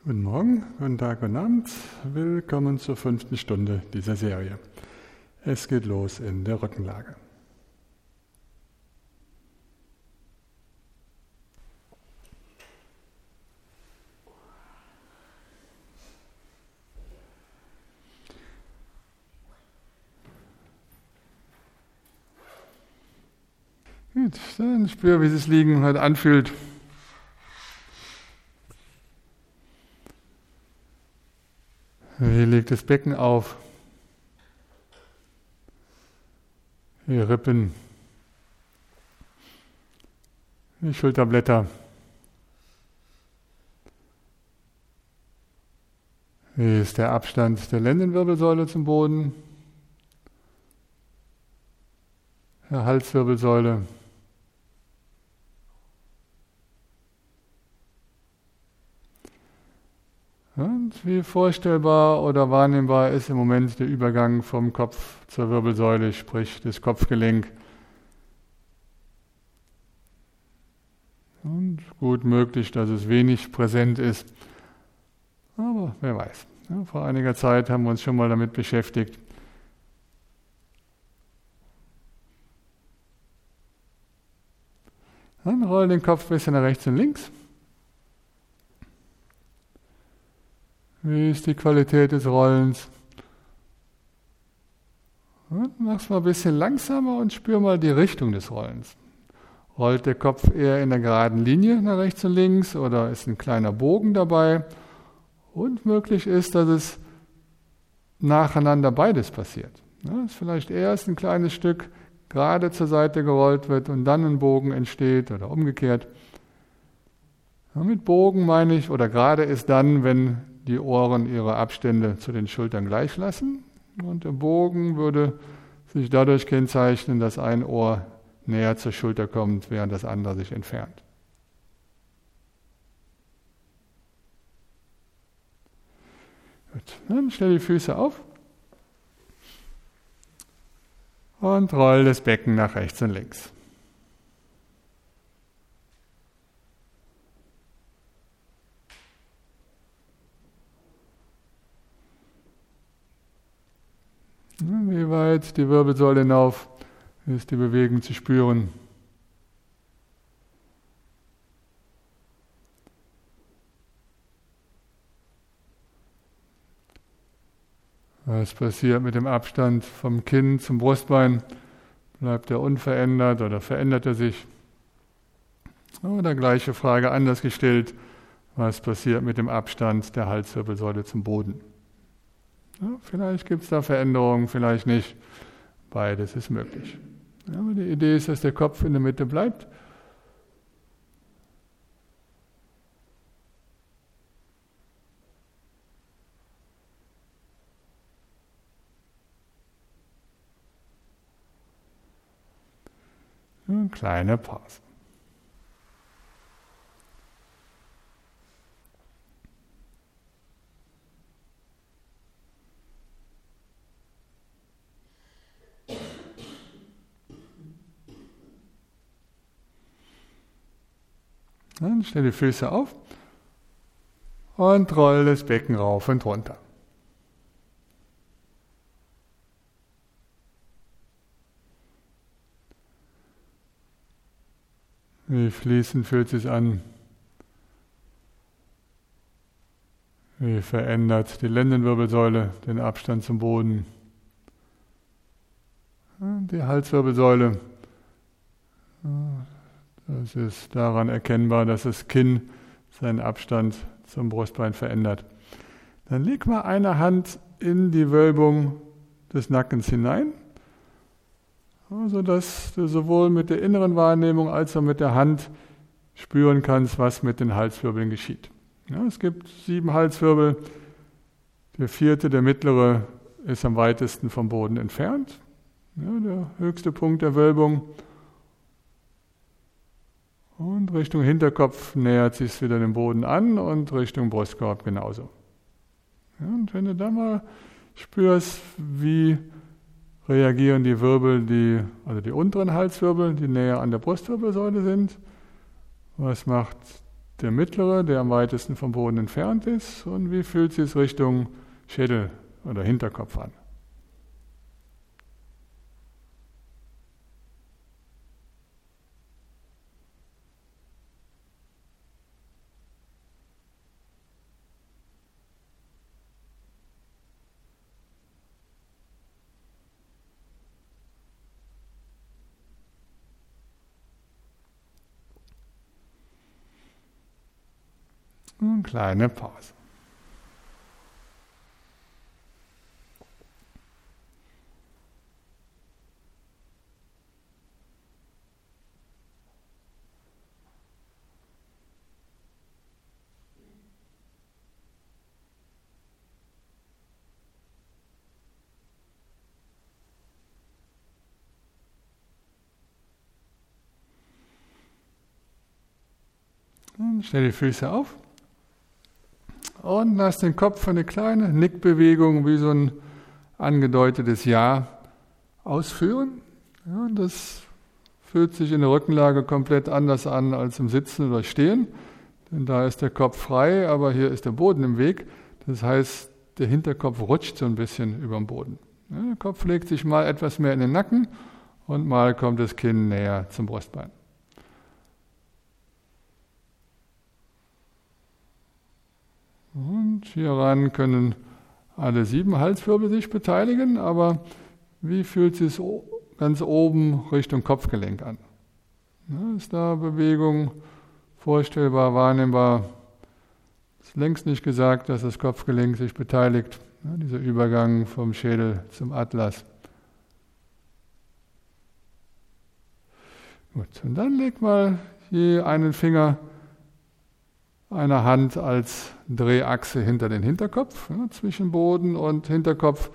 Guten Morgen, guten Tag, guten Abend. Willkommen zur 5. Stunde dieser Serie. Es geht los in der Rückenlage. Gut, dann spür, wie das Liegen heute anfühlt. Wie liegt das Becken auf? Die Rippen, die Schulterblätter. Wie ist der Abstand der Lendenwirbelsäule zum Boden? Der Halswirbelsäule. Und wie vorstellbar oder wahrnehmbar ist im Moment der Übergang vom Kopf zur Wirbelsäule, sprich das Kopfgelenk. Und gut möglich, dass es wenig präsent ist, aber wer weiß. Ja, vor einiger Zeit haben wir uns schon mal damit beschäftigt. Dann roll den Kopf ein bisschen nach rechts und links. Wie ist die Qualität des Rollens? Und mach's mal ein bisschen langsamer und spür mal die Richtung des Rollens. Rollt der Kopf eher in der geraden Linie nach rechts und links oder ist ein kleiner Bogen dabei? Und möglich ist, dass es nacheinander beides passiert. Ja, dass vielleicht erst ein kleines Stück gerade zur Seite gerollt wird und dann ein Bogen entsteht oder umgekehrt. Ja, mit Bogen meine ich, oder gerade ist dann, wenn die Ohren ihre Abstände zu den Schultern gleich lassen. Und der Bogen würde sich dadurch kennzeichnen, dass ein Ohr näher zur Schulter kommt, während das andere sich entfernt. Gut, dann stell die Füße auf und roll das Becken nach rechts und links. Wie weit die Wirbelsäule hinauf ist die Bewegung zu spüren. Was passiert mit dem Abstand vom Kinn zum Brustbein? Bleibt er unverändert oder verändert er sich? Oder gleiche Frage anders gestellt, was passiert mit dem Abstand der Halswirbelsäule zum Boden? Ja, vielleicht gibt es da Veränderungen, vielleicht nicht. Beides ist möglich. Ja, aber die Idee ist, dass der Kopf in der Mitte bleibt. Eine kleine Pause. Dann stell die Füße auf und roll das Becken rauf und runter. Wie fließend fühlt es sich an? Wie verändert die Lendenwirbelsäule den Abstand zum Boden? Die Halswirbelsäule. Das ist daran erkennbar, dass das Kinn seinen Abstand zum Brustbein verändert. Dann leg mal eine Hand in die Wölbung des Nackens hinein, sodass du sowohl mit der inneren Wahrnehmung als auch mit der Hand spüren kannst, was mit den Halswirbeln geschieht. Ja, es gibt 7 Halswirbel. Der 4., der mittlere, ist am weitesten vom Boden entfernt. Ja, der höchste Punkt der Wölbung. Und Richtung Hinterkopf nähert sich es wieder dem Boden an und Richtung Brustkorb genauso. Ja, und wenn du da mal spürst, wie reagieren die Wirbel, also die unteren Halswirbel, die näher an der Brustwirbelsäule sind, was macht der mittlere, der am weitesten vom Boden entfernt ist, und wie fühlt sich es Richtung Schädel oder Hinterkopf an? Eine kleine Pause. Und stell die Füße auf. Und lass den Kopf eine kleine Nickbewegung wie so ein angedeutetes Ja ausführen. Ja, das fühlt sich in der Rückenlage komplett anders an als im Sitzen oder Stehen. Denn da ist der Kopf frei, aber hier ist der Boden im Weg. Das heißt, der Hinterkopf rutscht so ein bisschen über den Boden. Ja, der Kopf legt sich mal etwas mehr in den Nacken und mal kommt das Kinn näher zum Brustbein. Und hieran können alle 7 Halswirbel sich beteiligen, aber wie fühlt sich es ganz oben Richtung Kopfgelenk an? Ja, ist da Bewegung vorstellbar, wahrnehmbar? Ist längst nicht gesagt, dass das Kopfgelenk sich beteiligt. Ja, dieser Übergang vom Schädel zum Atlas. Gut, und dann leg mal je einen Finger einer Hand als Drehachse hinter den Hinterkopf, ja, zwischen Boden und Hinterkopf.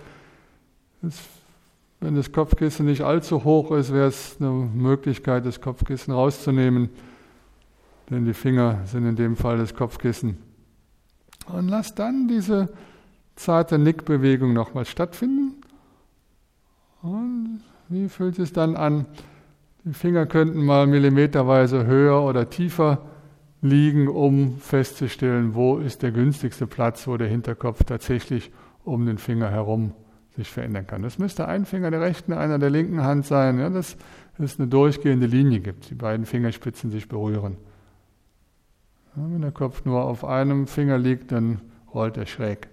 Wenn das Kopfkissen nicht allzu hoch ist, wäre es eine Möglichkeit, das Kopfkissen rauszunehmen, denn die Finger sind in dem Fall das Kopfkissen. Und lass dann diese zarte Nickbewegung nochmal stattfinden. Und wie fühlt es dann an? Die Finger könnten mal millimeterweise höher oder tiefer liegen, um festzustellen, wo ist der günstigste Platz, wo der Hinterkopf tatsächlich um den Finger herum sich verändern kann. Das müsste ein Finger der rechten, einer der linken Hand sein, ja, dass es eine durchgehende Linie gibt, die beiden Fingerspitzen sich berühren. Ja, wenn der Kopf nur auf einem Finger liegt, dann rollt er schräg.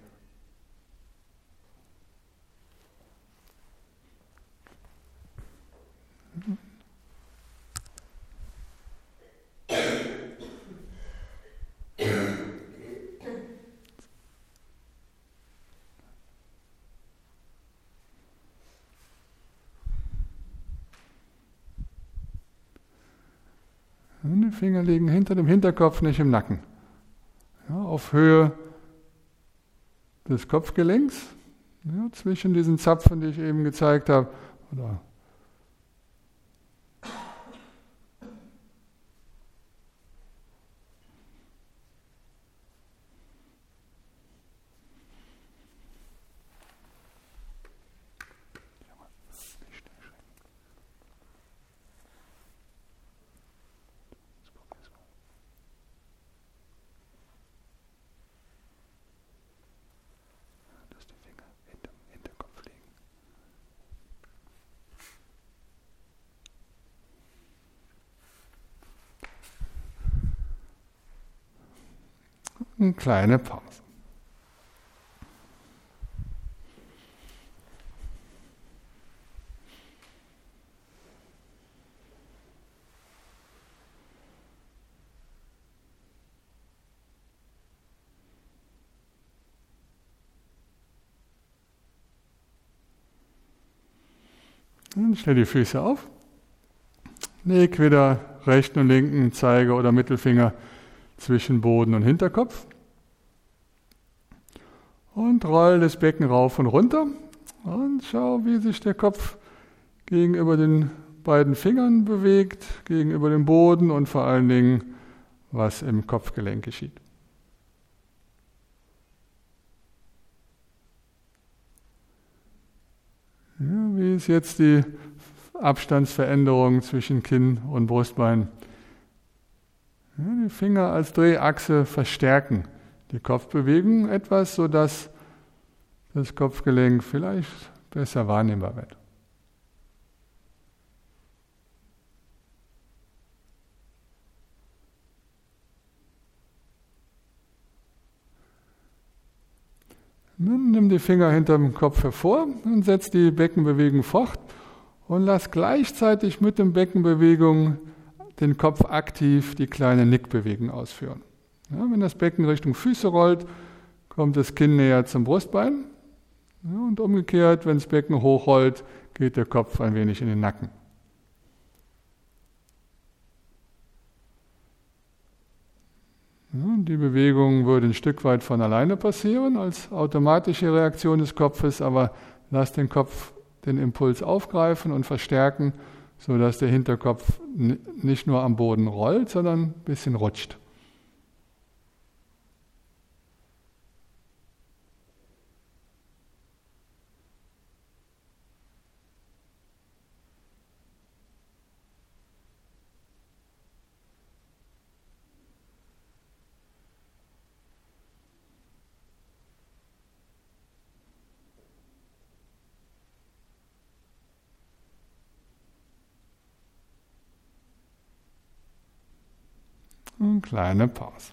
Die Finger liegen hinter dem Hinterkopf, nicht im Nacken. Ja, auf Höhe des Kopfgelenks, ja, zwischen diesen Zapfen, die ich eben gezeigt habe. Oder eine kleine Pause. Und stell die Füße auf. Leg wieder rechten und linken Zeiger oder Mittelfinger zwischen Boden und Hinterkopf. Und roll das Becken rauf und runter. Und schau, wie sich der Kopf gegenüber den beiden Fingern bewegt, gegenüber dem Boden und vor allen Dingen, was im Kopfgelenk geschieht. Ja, wie ist jetzt die Abstandsveränderung zwischen Kinn und Brustbein? Ja, Die Finger als Drehachse verstärken die Kopfbewegung etwas, sodass das Kopfgelenk vielleicht besser wahrnehmbar wird. Nun nimm die Finger hinterm Kopf hervor und setz die Beckenbewegung fort und lass gleichzeitig mit der Beckenbewegung den Kopf aktiv die kleine Nickbewegung ausführen. Ja, wenn das Becken Richtung Füße rollt, kommt das Kinn näher zum Brustbein. Ja, und umgekehrt, wenn das Becken hochrollt, geht der Kopf ein wenig in den Nacken. Ja, die Bewegung würde ein Stück weit von alleine passieren, als automatische Reaktion des Kopfes, aber lass den Kopf den Impuls aufgreifen und verstärken, sodass der Hinterkopf nicht nur am Boden rollt, sondern ein bisschen rutscht. Eine kleine Pause.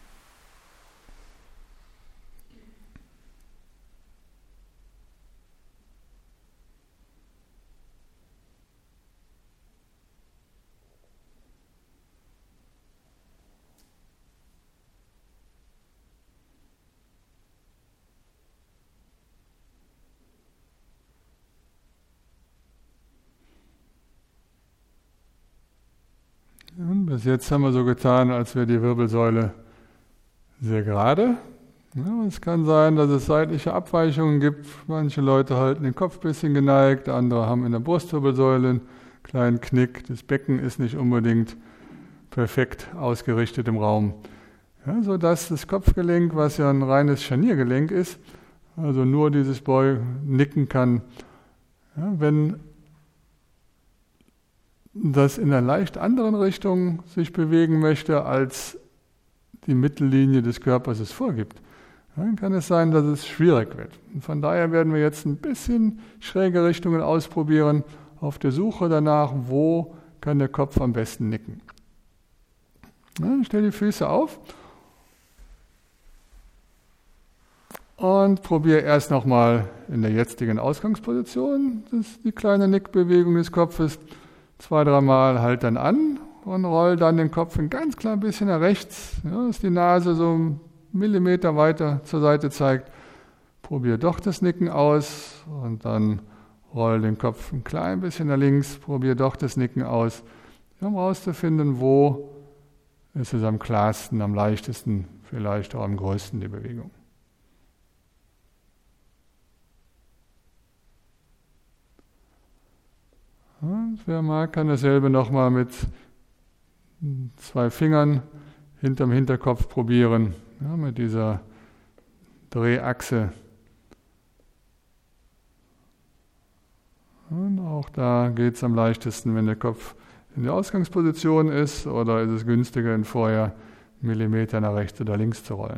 Und bis jetzt haben wir so getan, als wäre die Wirbelsäule sehr gerade. Ja, es kann sein, dass es seitliche Abweichungen gibt. Manche Leute halten den Kopf ein bisschen geneigt, andere haben in der Brustwirbelsäule einen kleinen Knick. Das Becken ist nicht unbedingt perfekt ausgerichtet im Raum. Ja, sodass das Kopfgelenk, was ja ein reines Scharniergelenk ist, also nur dieses nicken kann. Ja, wenn das in einer leicht anderen Richtung sich bewegen möchte, als die Mittellinie des Körpers es vorgibt, dann kann es sein, dass es schwierig wird. Und von daher werden wir jetzt ein bisschen schräge Richtungen ausprobieren, auf der Suche danach, wo kann der Kopf am besten nicken. Ja, stell die Füße auf und probiere erst nochmal in der jetzigen Ausgangsposition die kleine Nickbewegung des Kopfes. 2-3 Mal halt dann an und roll dann den Kopf ein ganz klein bisschen nach rechts, ja, dass die Nase so einen Millimeter weiter zur Seite zeigt. Probier doch das Nicken aus und dann roll den Kopf ein klein bisschen nach links, probier doch das Nicken aus, um herauszufinden, wo ist es am klarsten, am leichtesten, vielleicht auch am größten die Bewegung. Und wer mag, kann dasselbe nochmal mit 2 Fingern hinterm Hinterkopf probieren, ja, mit dieser Drehachse. Und auch da geht es am leichtesten, wenn der Kopf in der Ausgangsposition ist, oder ist es günstiger, ihn vorher Millimeter nach rechts oder links zu rollen.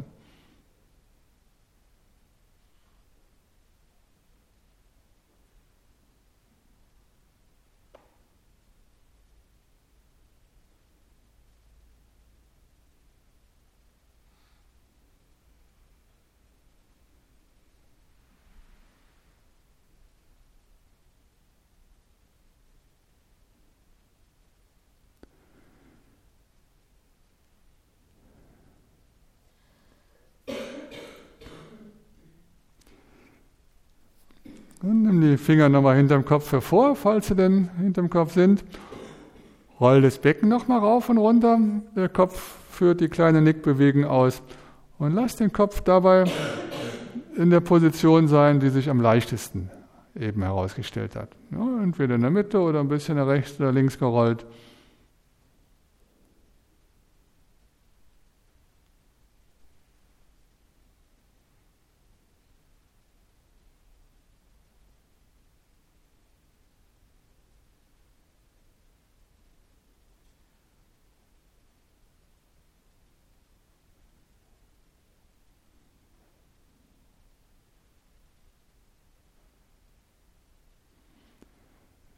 Und nimm die Finger nochmal hinterm Kopf hervor, falls sie denn hinterm Kopf sind. Roll das Becken nochmal rauf und runter. Der Kopf führt die kleine Nickbewegung aus. Und lass den Kopf dabei in der Position sein, die sich am leichtesten eben herausgestellt hat. Ja, entweder in der Mitte oder ein bisschen nach rechts oder links gerollt.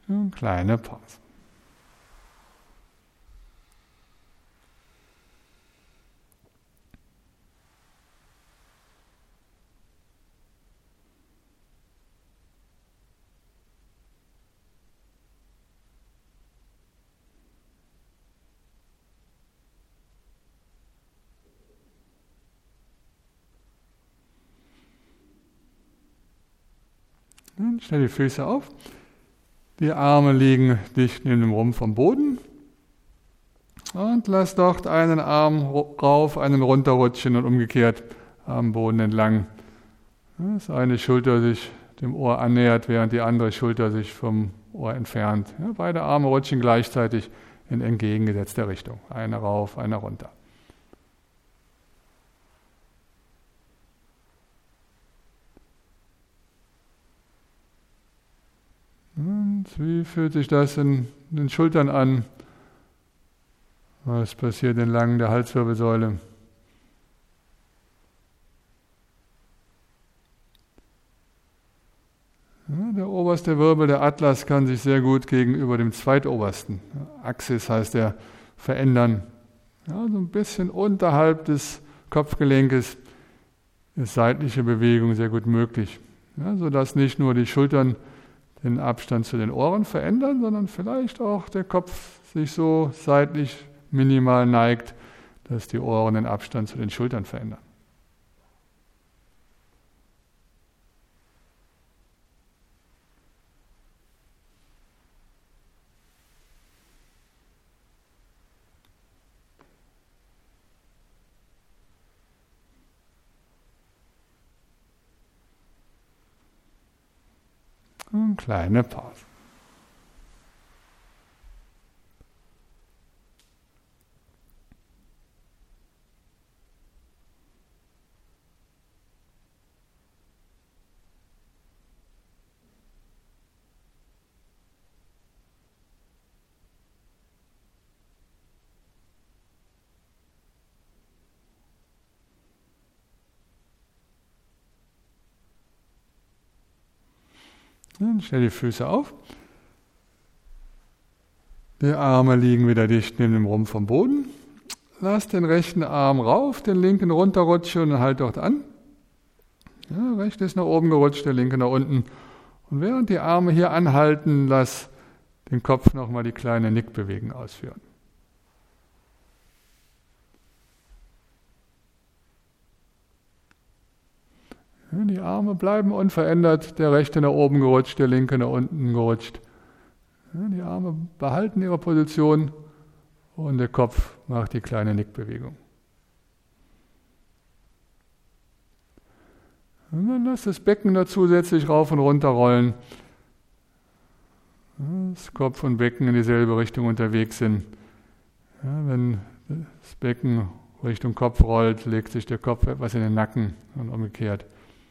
Eine kleine Pause. Dann stell die Füße auf. Die Arme liegen dicht neben dem Rumpf am Boden. Und lass dort einen Arm rauf, einen runterrutschen und umgekehrt am Boden entlang. Dass eine Schulter sich dem Ohr annähert, während die andere Schulter sich vom Ohr entfernt. Ja, beide Arme rutschen gleichzeitig in entgegengesetzter Richtung. Einer rauf, einer runter. Und wie fühlt sich das in den Schultern an? Was passiert entlang der Halswirbelsäule? Ja, der oberste Wirbel, der Atlas, kann sich sehr gut gegenüber dem zweitobersten, Axis heißt der, verändern. Ja, so ein bisschen unterhalb des Kopfgelenkes ist seitliche Bewegung sehr gut möglich, ja, sodass nicht nur die Schultern den Abstand zu den Ohren verändern, sondern vielleicht auch der Kopf sich so seitlich minimal neigt, dass die Ohren den Abstand zu den Schultern verändern. Eine kleine Pause. Dann stell die Füße auf. Die Arme liegen wieder dicht neben dem Rumpf am Boden. Lass den rechten Arm rauf, den linken runterrutschen und halt dort an. Ja, rechts ist nach oben gerutscht, der linke nach unten. Und während die Arme hier anhalten, lass den Kopf nochmal die kleine Nickbewegung ausführen. Ja, die Arme bleiben unverändert, der rechte nach oben gerutscht, der linke nach unten gerutscht. Ja, die Arme behalten ihre Position und der Kopf macht die kleine Nickbewegung. Und dann lass das Becken da zusätzlich rauf und runter rollen. Dass Kopf und Becken in dieselbe Richtung unterwegs sind. Ja, wenn das Becken Richtung Kopf rollt, legt sich der Kopf etwas in den Nacken und umgekehrt.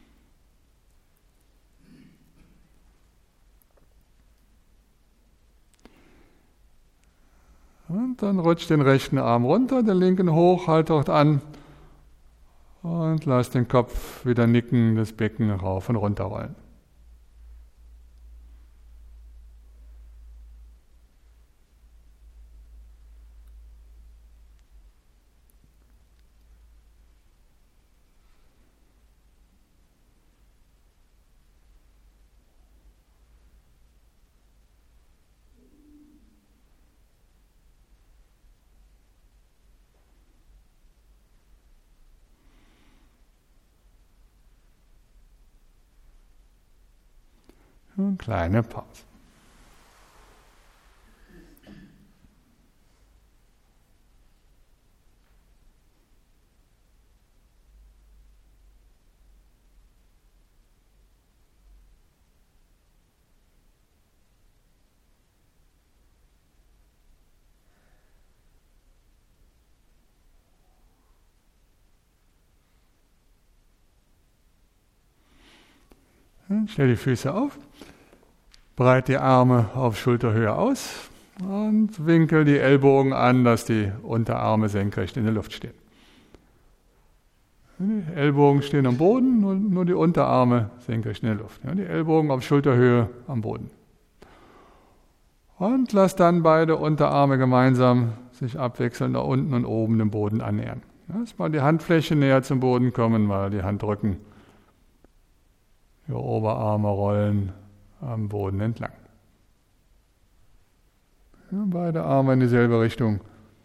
Und dann rutscht den rechten Arm runter, den linken hoch, halt dort an und lass den Kopf wieder nicken, das Becken rauf und runter rollen. Eine kleine Pause. Stell die Füße auf, breit die Arme auf Schulterhöhe aus und winkel die Ellbogen an, dass die Unterarme senkrecht in der Luft stehen. Die Ellbogen stehen am Boden, nur die Unterarme senkrecht in der Luft. Die Ellbogen auf Schulterhöhe am Boden. Und lass dann beide Unterarme gemeinsam sich abwechselnd nach unten und oben dem Boden annähern. Lass mal die Handfläche näher zum Boden kommen, mal die Handrücken, die Oberarme rollen am Boden entlang. Ja, beide Arme in dieselbe Richtung.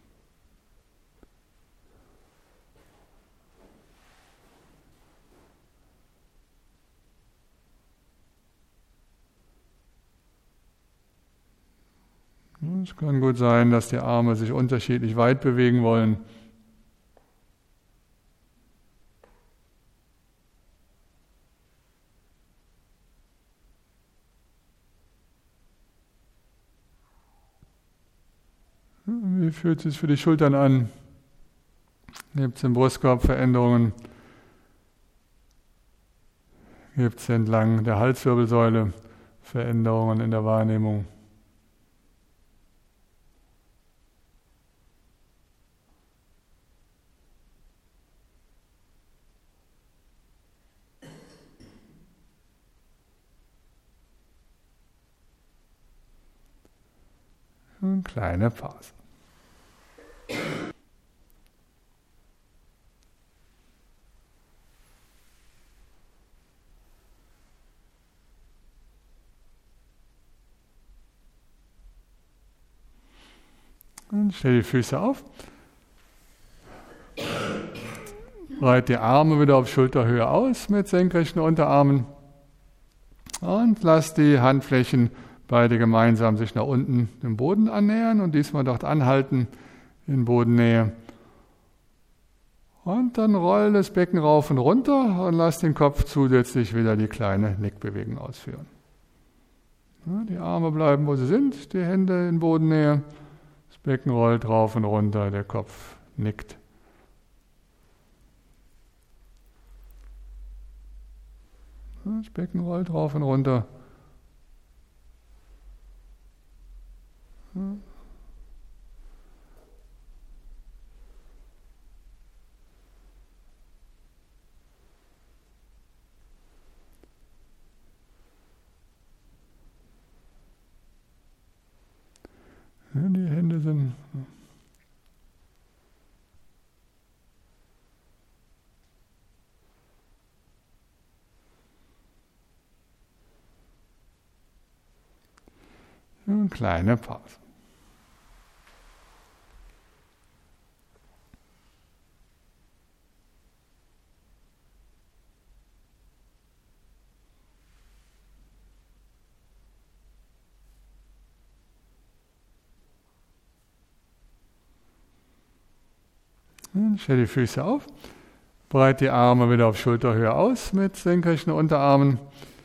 Es kann gut sein, dass die Arme sich unterschiedlich weit bewegen wollen. Wie fühlt es sich für die Schultern an? Gibt es im Brustkorb Veränderungen? Gibt es entlang der Halswirbelsäule Veränderungen in der Wahrnehmung? Eine kleine Pause. Und stell die Füße auf. Breit die Arme wieder auf Schulterhöhe aus mit senkrechten Unterarmen. Und lass die Handflächen beide gemeinsam sich nach unten dem Boden annähern und diesmal dort anhalten in Bodennähe. Und dann roll das Becken rauf und runter und lass den Kopf zusätzlich wieder die kleine Nickbewegung ausführen. Ja, die Arme bleiben, wo sie sind, die Hände in Bodennähe. Das Becken rollt rauf und runter, der Kopf nickt. Ja, das Becken rollt rauf und runter. Ja. Ja, die Hände sind eine kleine Pause. Stell die Füße auf, breit die Arme wieder auf Schulterhöhe aus mit senkrechten Unterarmen.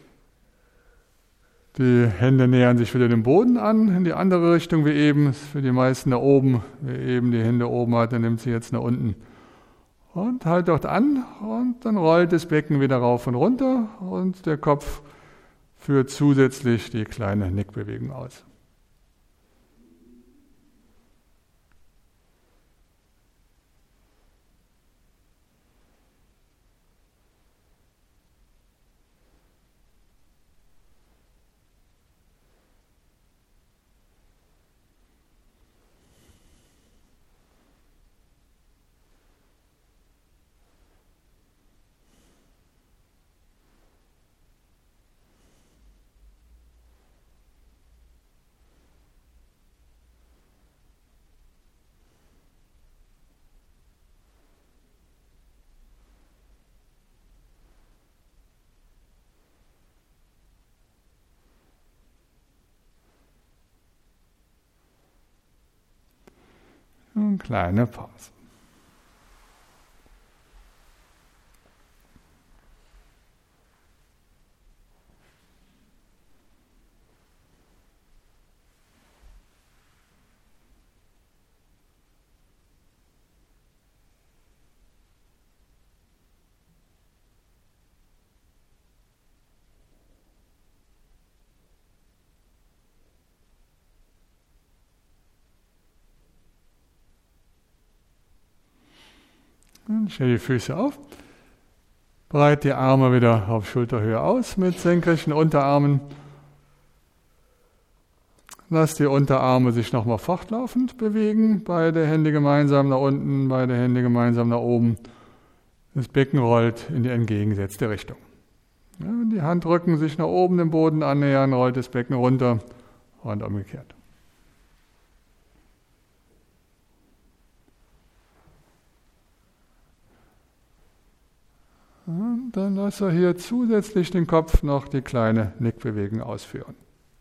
Die Hände nähern sich wieder dem Boden an, in die andere Richtung wie eben. Das ist für die meisten da oben. Wer eben die Hände oben hat, der nimmt sie jetzt nach unten. Und halt dort an und dann rollt das Becken wieder rauf und runter und der Kopf führt zusätzlich die kleine Nickbewegung aus. Eine kleine Pause. Stell die Füße auf, breit die Arme wieder auf Schulterhöhe aus mit senkrechten Unterarmen. Lass die Unterarme sich nochmal fortlaufend bewegen. Beide Hände gemeinsam nach unten, beide Hände gemeinsam nach oben. Das Becken rollt in die entgegengesetzte Richtung. Ja, wenn die Handrücken sich nach oben dem Boden annähern, rollt das Becken runter und umgekehrt. Und dann lass er hier zusätzlich den Kopf noch die kleine Nickbewegung ausführen.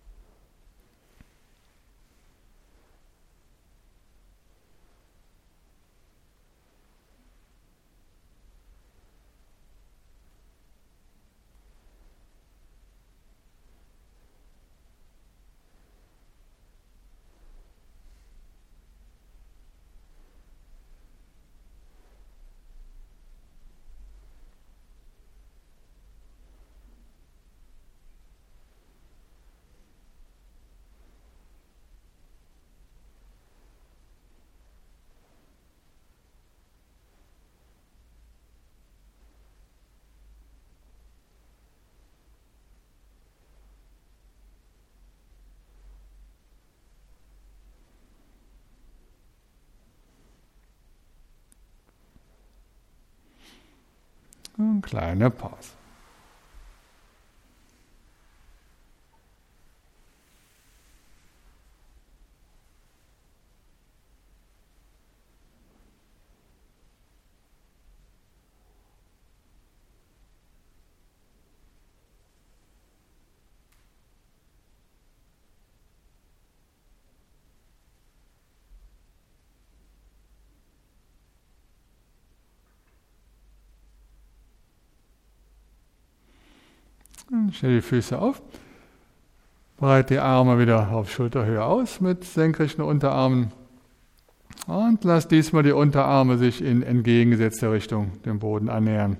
Eine kleine Pause. Und stell die Füße auf. Breite die Arme wieder auf Schulterhöhe aus mit senkrechten Unterarmen. Und lass diesmal die Unterarme sich in entgegengesetzter Richtung dem Boden annähern.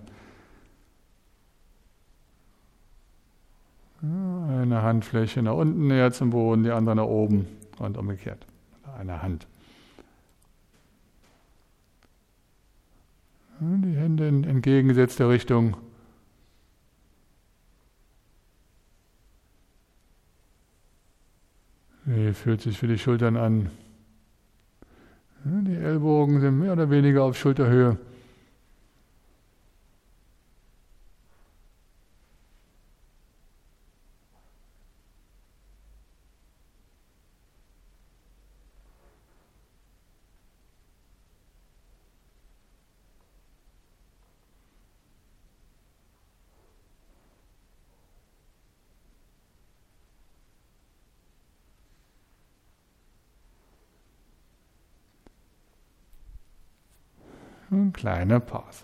Eine Handfläche nach unten näher zum Boden, die andere nach oben und umgekehrt. Eine Hand. Die Hände in entgegengesetzter Richtung. Wie fühlt sich für die Schultern an? Die Ellbogen sind mehr oder weniger auf Schulterhöhe. Eine kleine Pause.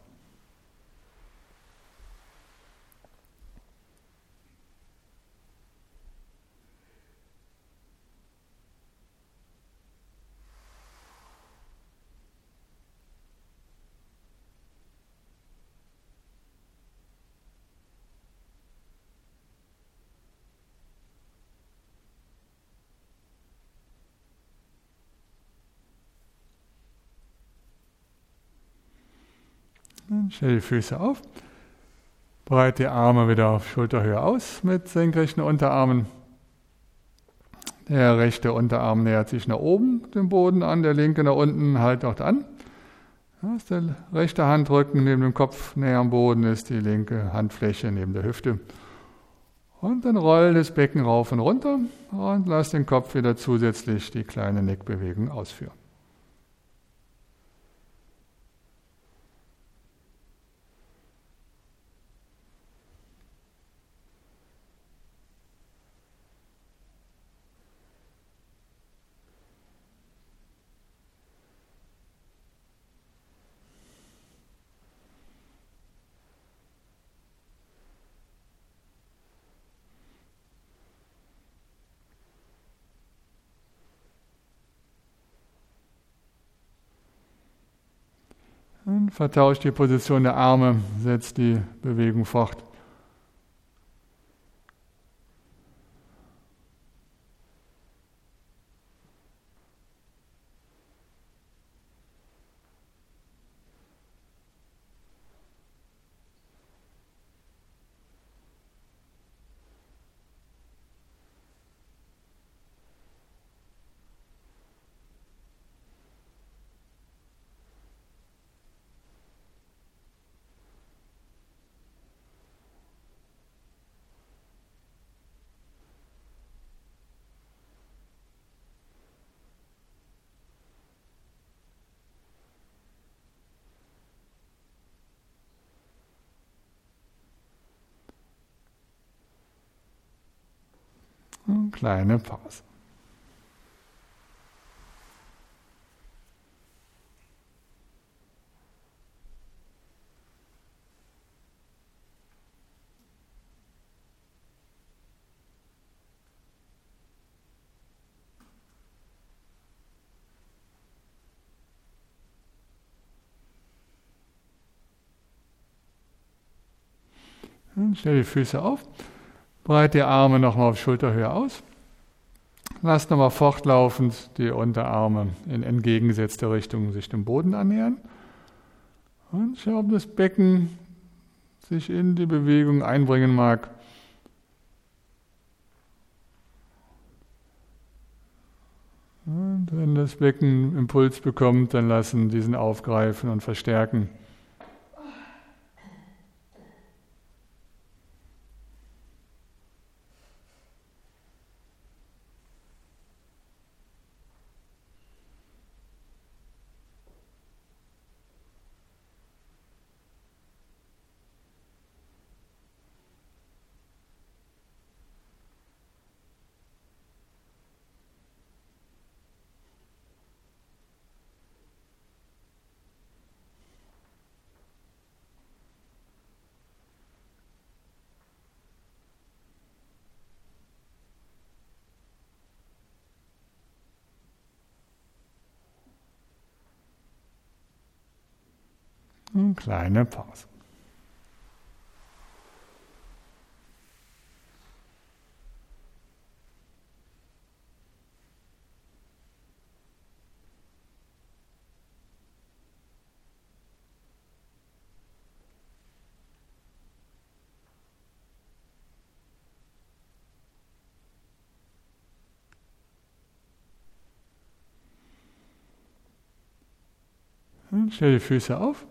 Dann stell die Füße auf. Breite die Arme wieder auf Schulterhöhe aus mit senkrechten Unterarmen. Der rechte Unterarm nähert sich nach oben dem Boden an, der linke nach unten, halt auch an. Dass der rechte Handrücken neben dem Kopf näher am Boden ist, die linke Handfläche neben der Hüfte. Und dann roll das Becken rauf und runter und lass den Kopf wieder zusätzlich die kleine Nickbewegung ausführen. Und vertauscht die Position der Arme, setzt die Bewegung fort. Eine kleine Pause. Und stell die Füße auf, breite die Arme nochmal auf Schulterhöhe aus. Lass nochmal fortlaufend die Unterarme in entgegengesetzter Richtung sich dem Boden annähern. Und schau, ob das Becken sich in die Bewegung einbringen mag. Und wenn das Becken Impuls bekommt, dann lassen diesen aufgreifen und verstärken. Eine kleine Pause. Und stell die Füße auf.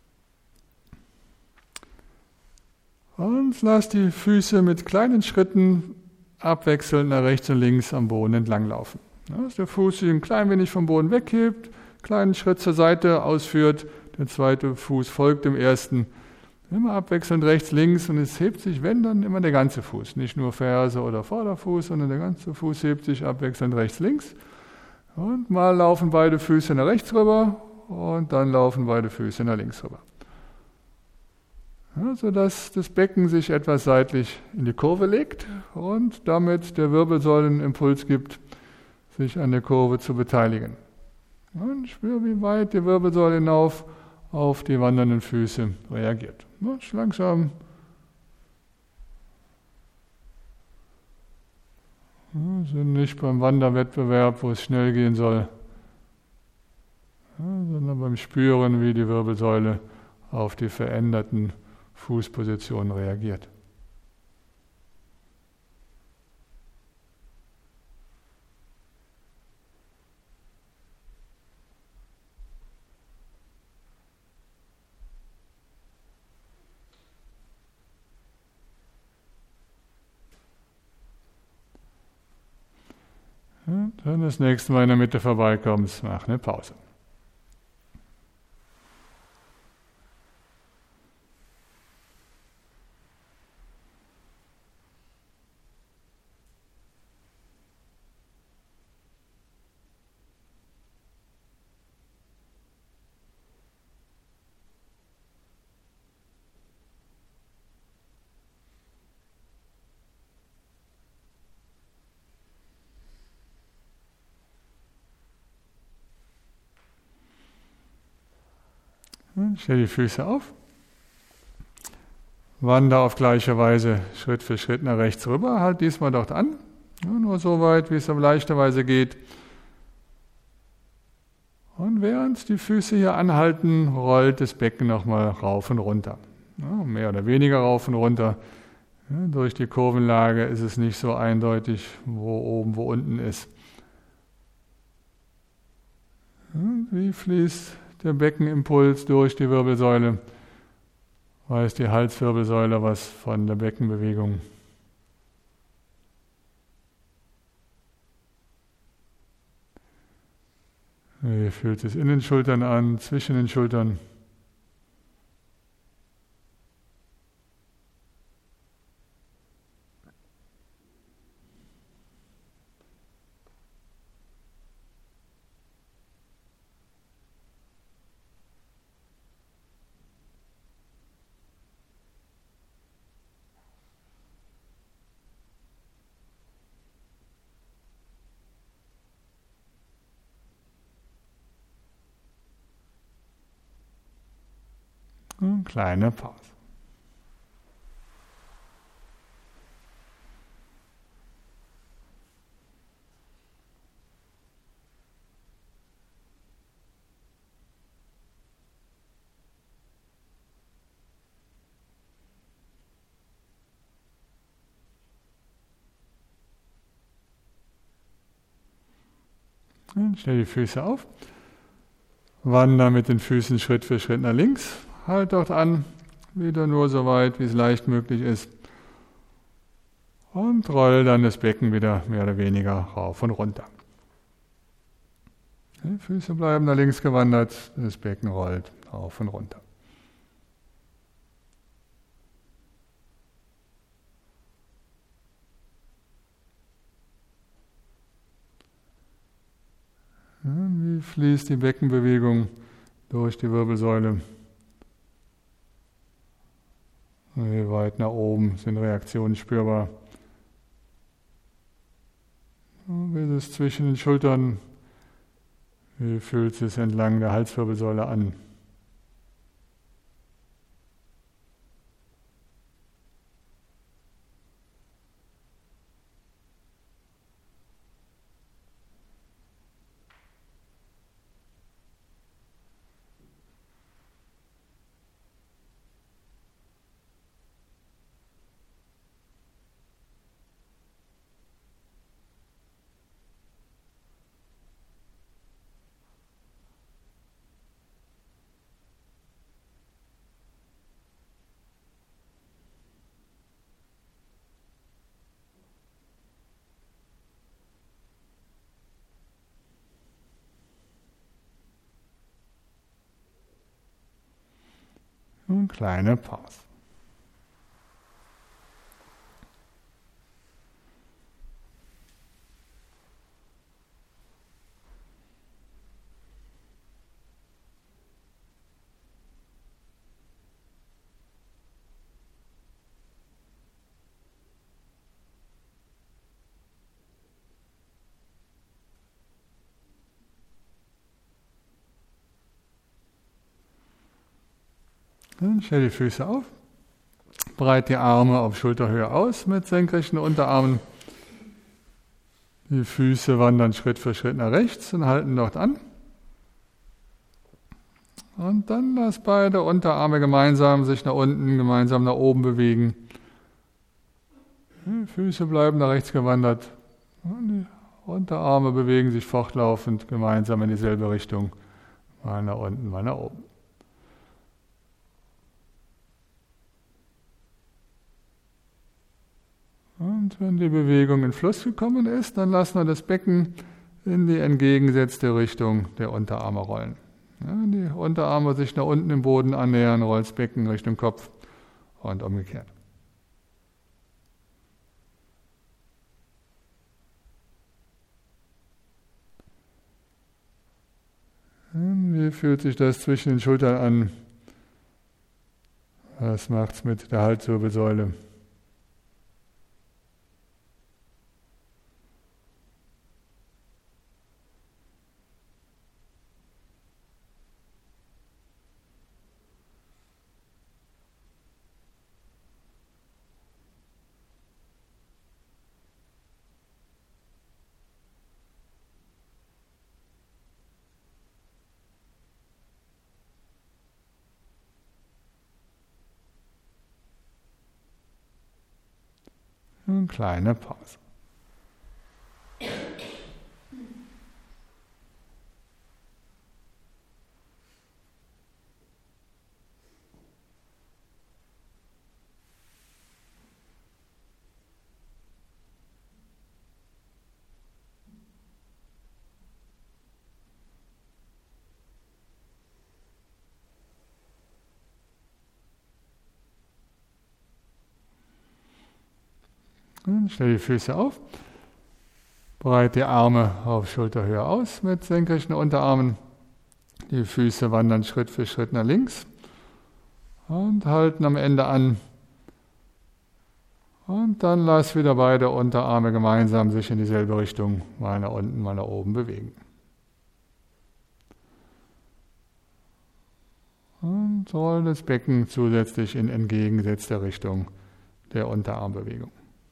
Und lass die Füße mit kleinen Schritten abwechselnd nach rechts und links am Boden entlang laufen. Dass der Fuß sich ein klein wenig vom Boden weghebt, kleinen Schritt zur Seite ausführt, der zweite Fuß folgt dem ersten. Immer abwechselnd rechts, links und es hebt sich, wenn, dann immer der ganze Fuß. Nicht nur Ferse oder Vorderfuß, sondern der ganze Fuß hebt sich abwechselnd rechts, links. Und mal laufen beide Füße nach rechts rüber und dann laufen beide Füße nach links rüber. Ja, sodass das Becken sich etwas seitlich in die Kurve legt und damit der Wirbelsäule einen Impuls gibt, sich an der Kurve zu beteiligen. Und spür, wie weit die Wirbelsäule hinauf auf die wandernden Füße reagiert. Und langsam sind nicht beim Wanderwettbewerb, wo es schnell gehen soll, sondern beim Spüren, wie die Wirbelsäule auf die veränderten Fußpositionen reagiert. Und wenn du das nächste Mal in der Mitte vorbeikommst, mach eine Pause. Stell die Füße auf. Wander auf gleiche Weise Schritt für Schritt nach rechts rüber. Halt diesmal dort an. Nur so weit, wie es auf leichte Weise geht. Und während die Füße hier anhalten, rollt das Becken nochmal rauf und runter. Mehr oder weniger rauf und runter. Durch die Kurvenlage ist es nicht so eindeutig, wo oben, wo unten ist. Wie fließt der Beckenimpuls durch die Wirbelsäule? Weiß die Halswirbelsäule was von der Beckenbewegung? Wie fühlt es in den Schultern an, zwischen den Schultern? Eine kleine Pause. Und stell die Füße auf. Wander mit den Füßen Schritt für Schritt nach links. Halt dort an, wieder nur so weit, wie es leicht möglich ist. Und roll dann das Becken wieder mehr oder weniger rauf und runter. Die Füße bleiben nach links gewandert, das Becken rollt rauf und runter. Wie fließt die Beckenbewegung durch die Wirbelsäule? Wie weit nach oben sind Reaktionen spürbar? Wie ist es zwischen den Schultern? Wie fühlt es entlang der Halswirbelsäule an? Eine kleine Pause. Dann stell die Füße auf, breit die Arme auf Schulterhöhe aus mit senkrechten Unterarmen. Die Füße wandern Schritt für Schritt nach rechts und halten dort an. Und dann lass beide Unterarme gemeinsam sich nach unten, gemeinsam nach oben bewegen. Die Füße bleiben nach rechts gewandert. Und die Unterarme bewegen sich fortlaufend gemeinsam in dieselbe Richtung. Mal nach unten, mal nach oben. Und wenn die Bewegung in Fluss gekommen ist, dann lassen wir das Becken in die entgegengesetzte Richtung der Unterarme rollen. Ja, die Unterarme sich nach unten im Boden annähern, rollt das Becken Richtung Kopf und umgekehrt. Wie fühlt sich das zwischen den Schultern an? Was macht es mit der Halswirbelsäule? Eine kleine Pause. Stell die Füße auf, breite die Arme auf Schulterhöhe aus mit senkrechten Unterarmen. Die Füße wandern Schritt für Schritt nach links und halten am Ende an. Und dann lass wieder beide Unterarme gemeinsam sich in dieselbe Richtung, mal nach unten, mal nach oben bewegen. Und roll das Becken zusätzlich in entgegengesetzter Richtung der Unterarmbewegung.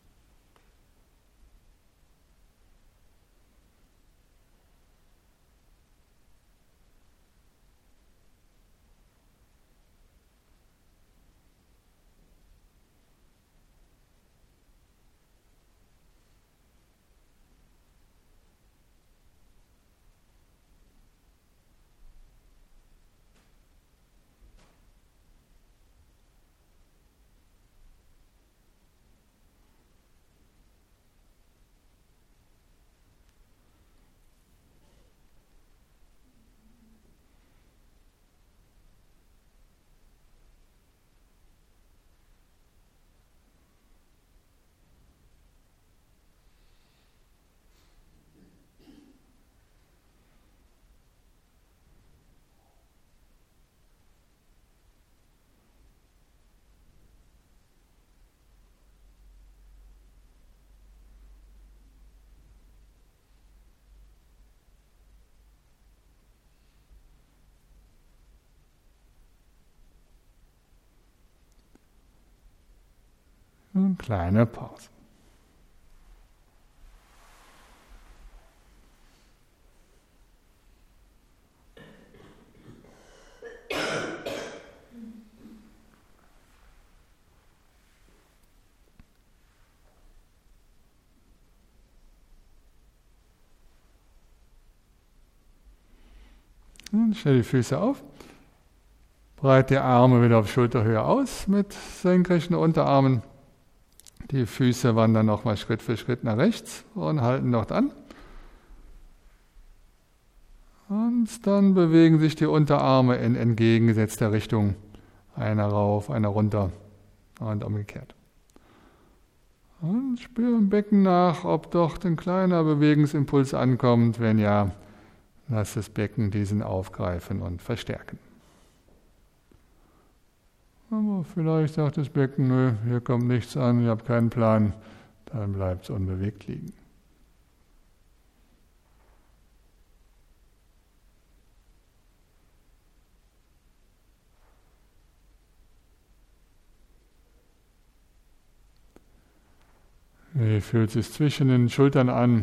Eine kleine Pause. Und stell die Füße auf. Breite die Arme wieder auf Schulterhöhe aus mit senkrechten Unterarmen. Die Füße wandern nochmal Schritt für Schritt nach rechts und halten dort an. Und dann bewegen sich die Unterarme in entgegengesetzter Richtung. Einer rauf, einer runter und umgekehrt. Und spüre im Becken nach, ob dort ein kleiner Bewegungsimpuls ankommt. Wenn ja, lass das Becken diesen aufgreifen und verstärken. Aber vielleicht sagt das Becken, nö, hier kommt nichts an, ich habe keinen Plan, dann bleibt es unbewegt liegen. Wie fühlt es sich zwischen den Schultern an?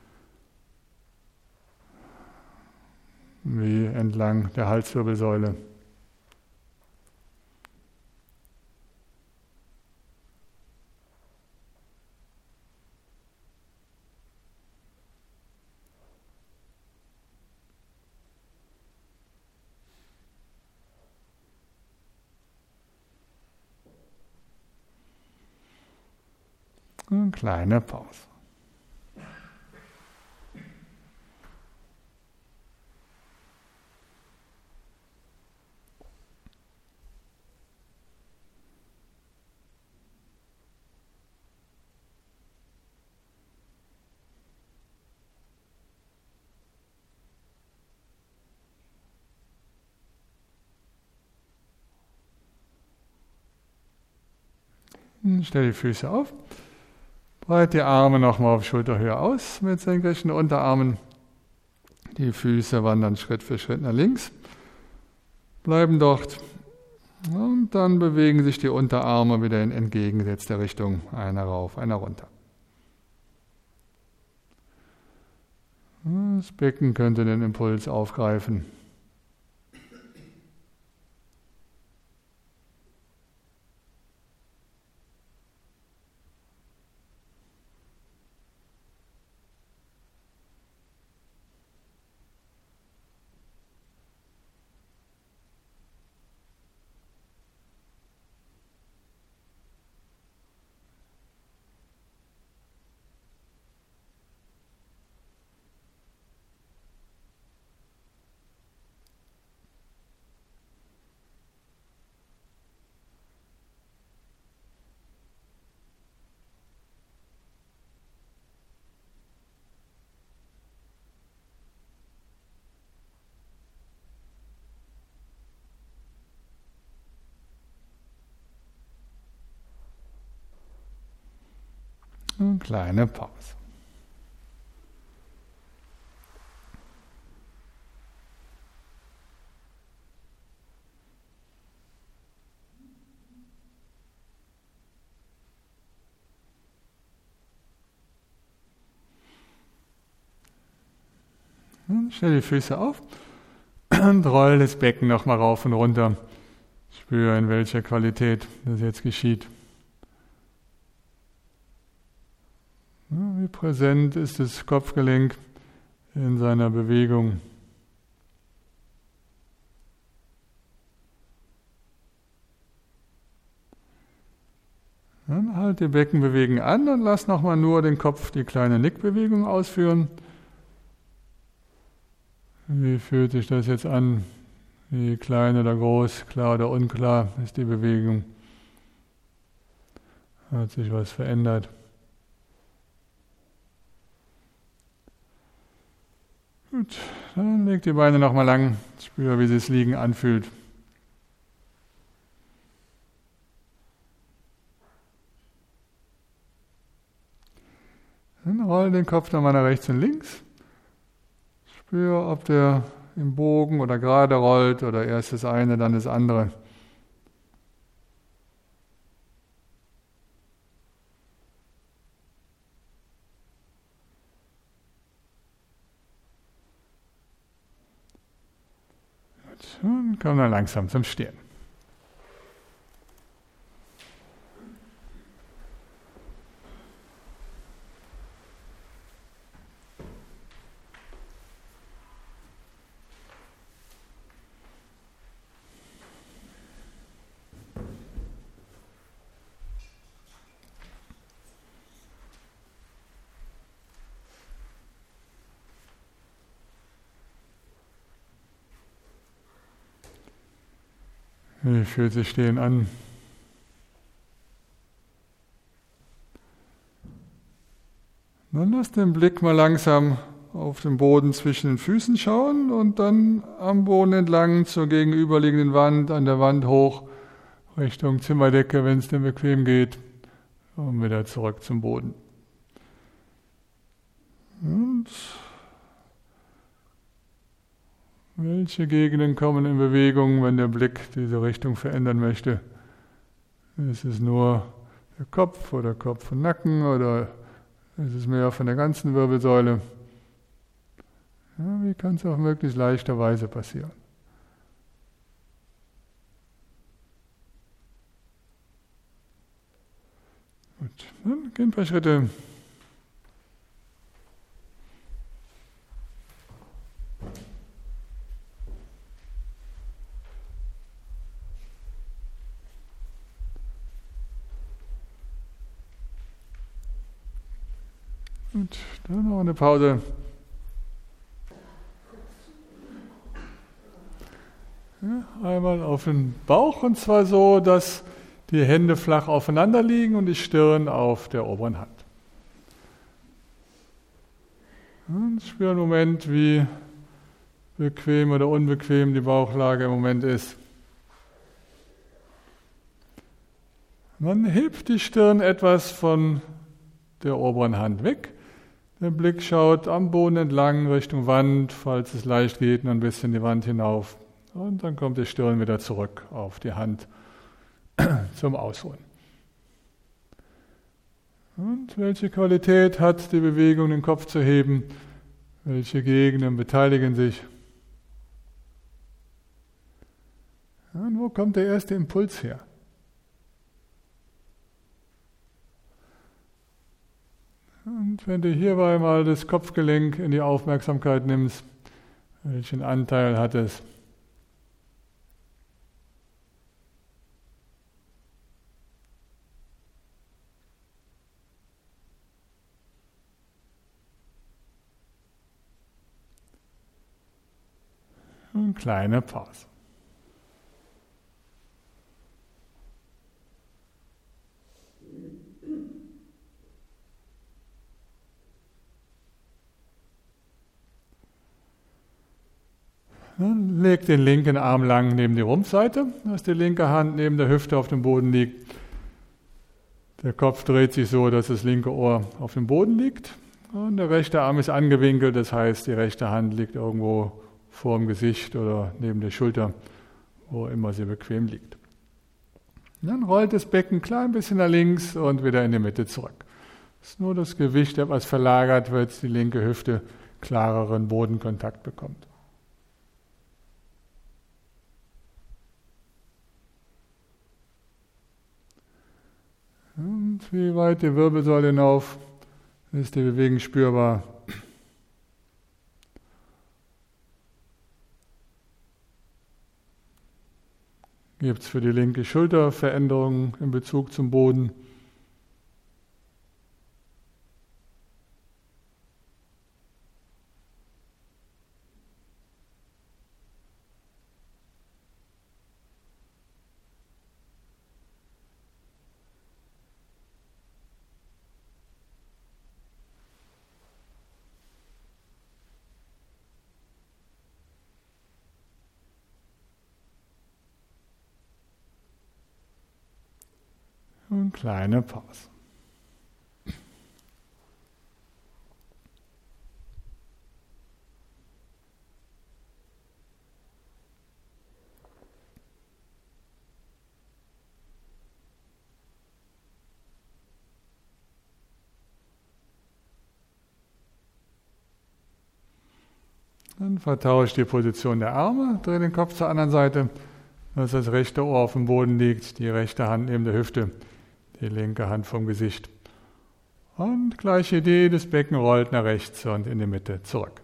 Wie entlang der Halswirbelsäule? Eine kleine Pause. Stell die Füße auf. Breite die Arme nochmal auf Schulterhöhe aus mit senkrechten Unterarmen. Die Füße wandern Schritt für Schritt nach links. Bleiben dort. Und dann bewegen sich die Unterarme wieder in entgegengesetzter Richtung. Einer rauf, einer runter. Das Becken könnte den Impuls aufgreifen. Eine kleine Pause. Stell die Füße auf und roll das Becken nochmal rauf und runter. Spür, in welcher Qualität das jetzt geschieht. Wie präsent ist das Kopfgelenk in seiner Bewegung. Dann halt die Beckenbewegung an und lass nochmal nur den Kopf die kleine Nickbewegung ausführen. Wie fühlt sich das jetzt an? Wie klein oder groß, klar oder unklar ist die Bewegung? Hat sich was verändert? Gut, dann leg die Beine nochmal lang, spür, wie sich das Liegen anfühlt. Dann roll den Kopf nochmal nach rechts und links. Spür, ob der im Bogen oder gerade rollt oder erst das eine, dann das andere. Gut, und komm dann langsam zum Stehen. Wie fühlt sich Stehen an? Dann lass den Blick mal langsam auf den Boden zwischen den Füßen schauen und dann am Boden entlang zur gegenüberliegenden Wand, an der Wand hoch, Richtung Zimmerdecke, wenn es denn bequem geht, und wieder zurück zum Boden. Und welche Gegenden kommen in Bewegung, wenn der Blick diese Richtung verändern möchte? Ist es nur der Kopf oder Kopf und Nacken oder ist es mehr von der ganzen Wirbelsäule? Ja, wie kann es auf möglichst leichter Weise passieren? Gut, dann gehen ein paar Schritte. Und dann noch eine Pause. Ja, einmal auf den Bauch und zwar so, dass die Hände flach aufeinander liegen und die Stirn auf der oberen Hand. Und spür einen Moment, wie bequem oder unbequem die Bauchlage im Moment ist. Man hebt die Stirn etwas von der oberen Hand weg. Der Blick schaut am Boden entlang Richtung Wand, falls es leicht geht, noch ein bisschen die Wand hinauf. Und dann kommt die Stirn wieder zurück auf die Hand zum Ausruhen. Und welche Qualität hat die Bewegung, den Kopf zu heben? Welche Gegenden beteiligen sich? Und wo kommt der erste Impuls her? Und wenn du hierbei mal das Kopfgelenk in die Aufmerksamkeit nimmst, welchen Anteil hat es? Eine kleine Pause. Dann leg den linken Arm lang neben die Rumpfseite, dass die linke Hand neben der Hüfte auf dem Boden liegt. Der Kopf dreht sich so, dass das linke Ohr auf dem Boden liegt. Und der rechte Arm ist angewinkelt, das heißt, die rechte Hand liegt irgendwo vor dem Gesicht oder neben der Schulter, wo immer sie bequem liegt. Dann rollt das Becken ein klein bisschen nach links und wieder in die Mitte zurück. Es ist nur das Gewicht, etwas verlagert wird, die linke Hüfte klareren Bodenkontakt bekommt. Und wie weit die Wirbelsäule hinauf ist die Bewegung spürbar. Gibt es für die linke Schulter Veränderungen in Bezug zum Boden? Und kleine Pause. Dann vertauscht die Position der Arme, dreh den Kopf zur anderen Seite, dass das rechte Ohr auf dem Boden liegt, die rechte Hand neben der Hüfte, die linke Hand vom Gesicht. Und gleiche Idee, das Becken rollt nach rechts und in die Mitte zurück.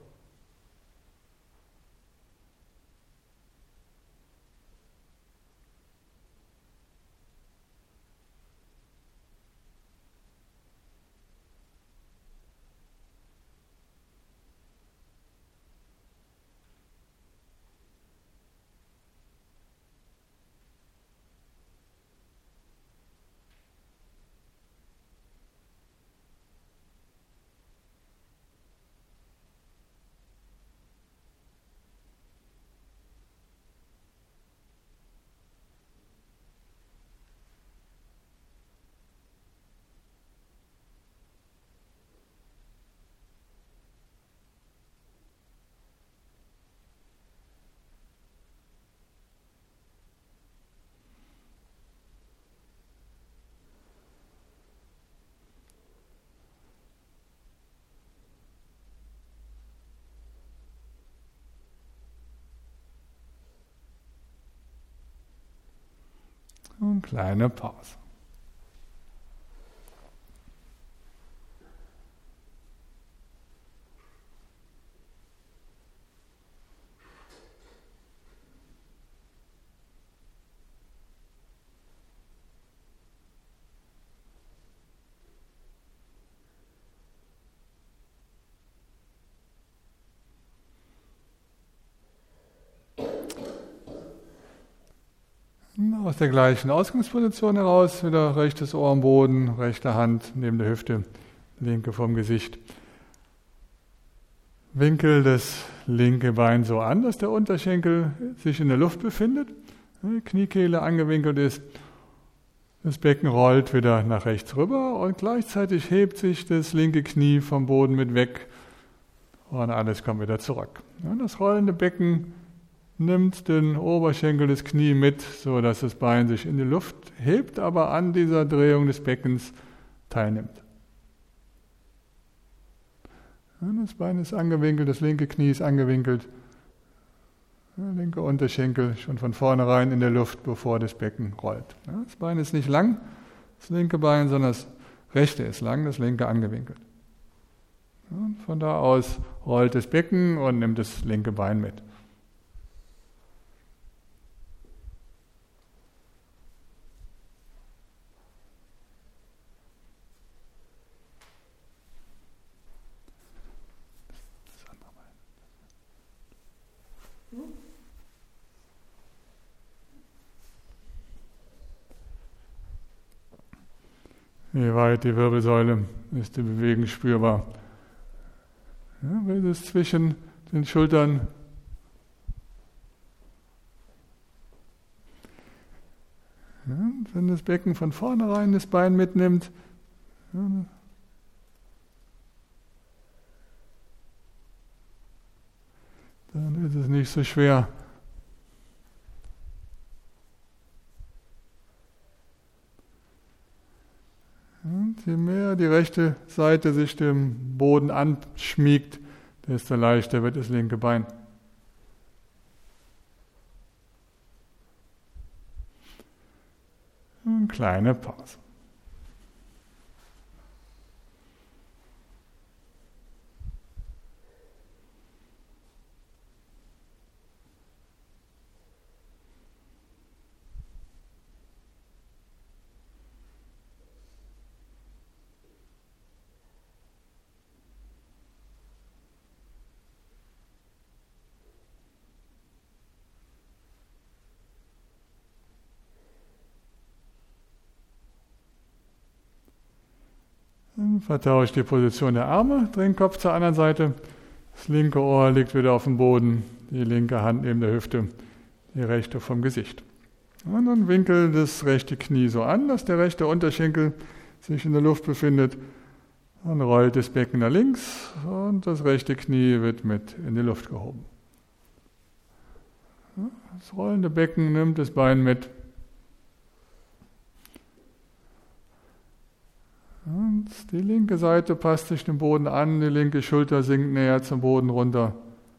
Und kleine Pause. Aus der gleichen Ausgangsposition heraus, wieder rechtes Ohr am Boden, rechte Hand neben der Hüfte, linke vom Gesicht. Winkel das linke Bein so an, dass der Unterschenkel sich in der Luft befindet, die Kniekehle angewinkelt ist. Das Becken rollt wieder nach rechts rüber und gleichzeitig hebt sich das linke Knie vom Boden mit weg und alles kommt wieder zurück. Das rollende Becken nimmt den Oberschenkel des Knies mit, so dass das Bein sich in die Luft hebt, aber an dieser Drehung des Beckens teilnimmt. Das Bein ist angewinkelt, das linke Knie ist angewinkelt, der linke Unterschenkel schon von vornherein in der Luft, bevor das Becken rollt. Das Bein ist nicht lang, das linke Bein, sondern das rechte ist lang, das linke angewinkelt. Und von da aus rollt das Becken und nimmt das linke Bein mit. Wie weit die Wirbelsäule ist die Bewegung spürbar. Ja, weil es zwischen den Schultern wenn das Becken von vornherein das Bein mitnimmt, dann ist es nicht so schwer. Und je mehr die rechte Seite sich dem Boden anschmiegt, desto leichter wird das linke Bein. Eine kleine Pause. Dann vertauscht die Position der Arme, dreh den Kopf zur anderen Seite. Das linke Ohr liegt wieder auf dem Boden, die linke Hand neben der Hüfte, die rechte vom Gesicht. Und dann winkel das rechte Knie so an, dass der rechte Unterschenkel sich in der Luft befindet. Dann rollt das Becken nach links und das rechte Knie wird mit in die Luft gehoben. Das rollende Becken nimmt das Bein mit. Und die linke Seite passt sich dem Boden an, die linke Schulter sinkt näher zum Boden runter.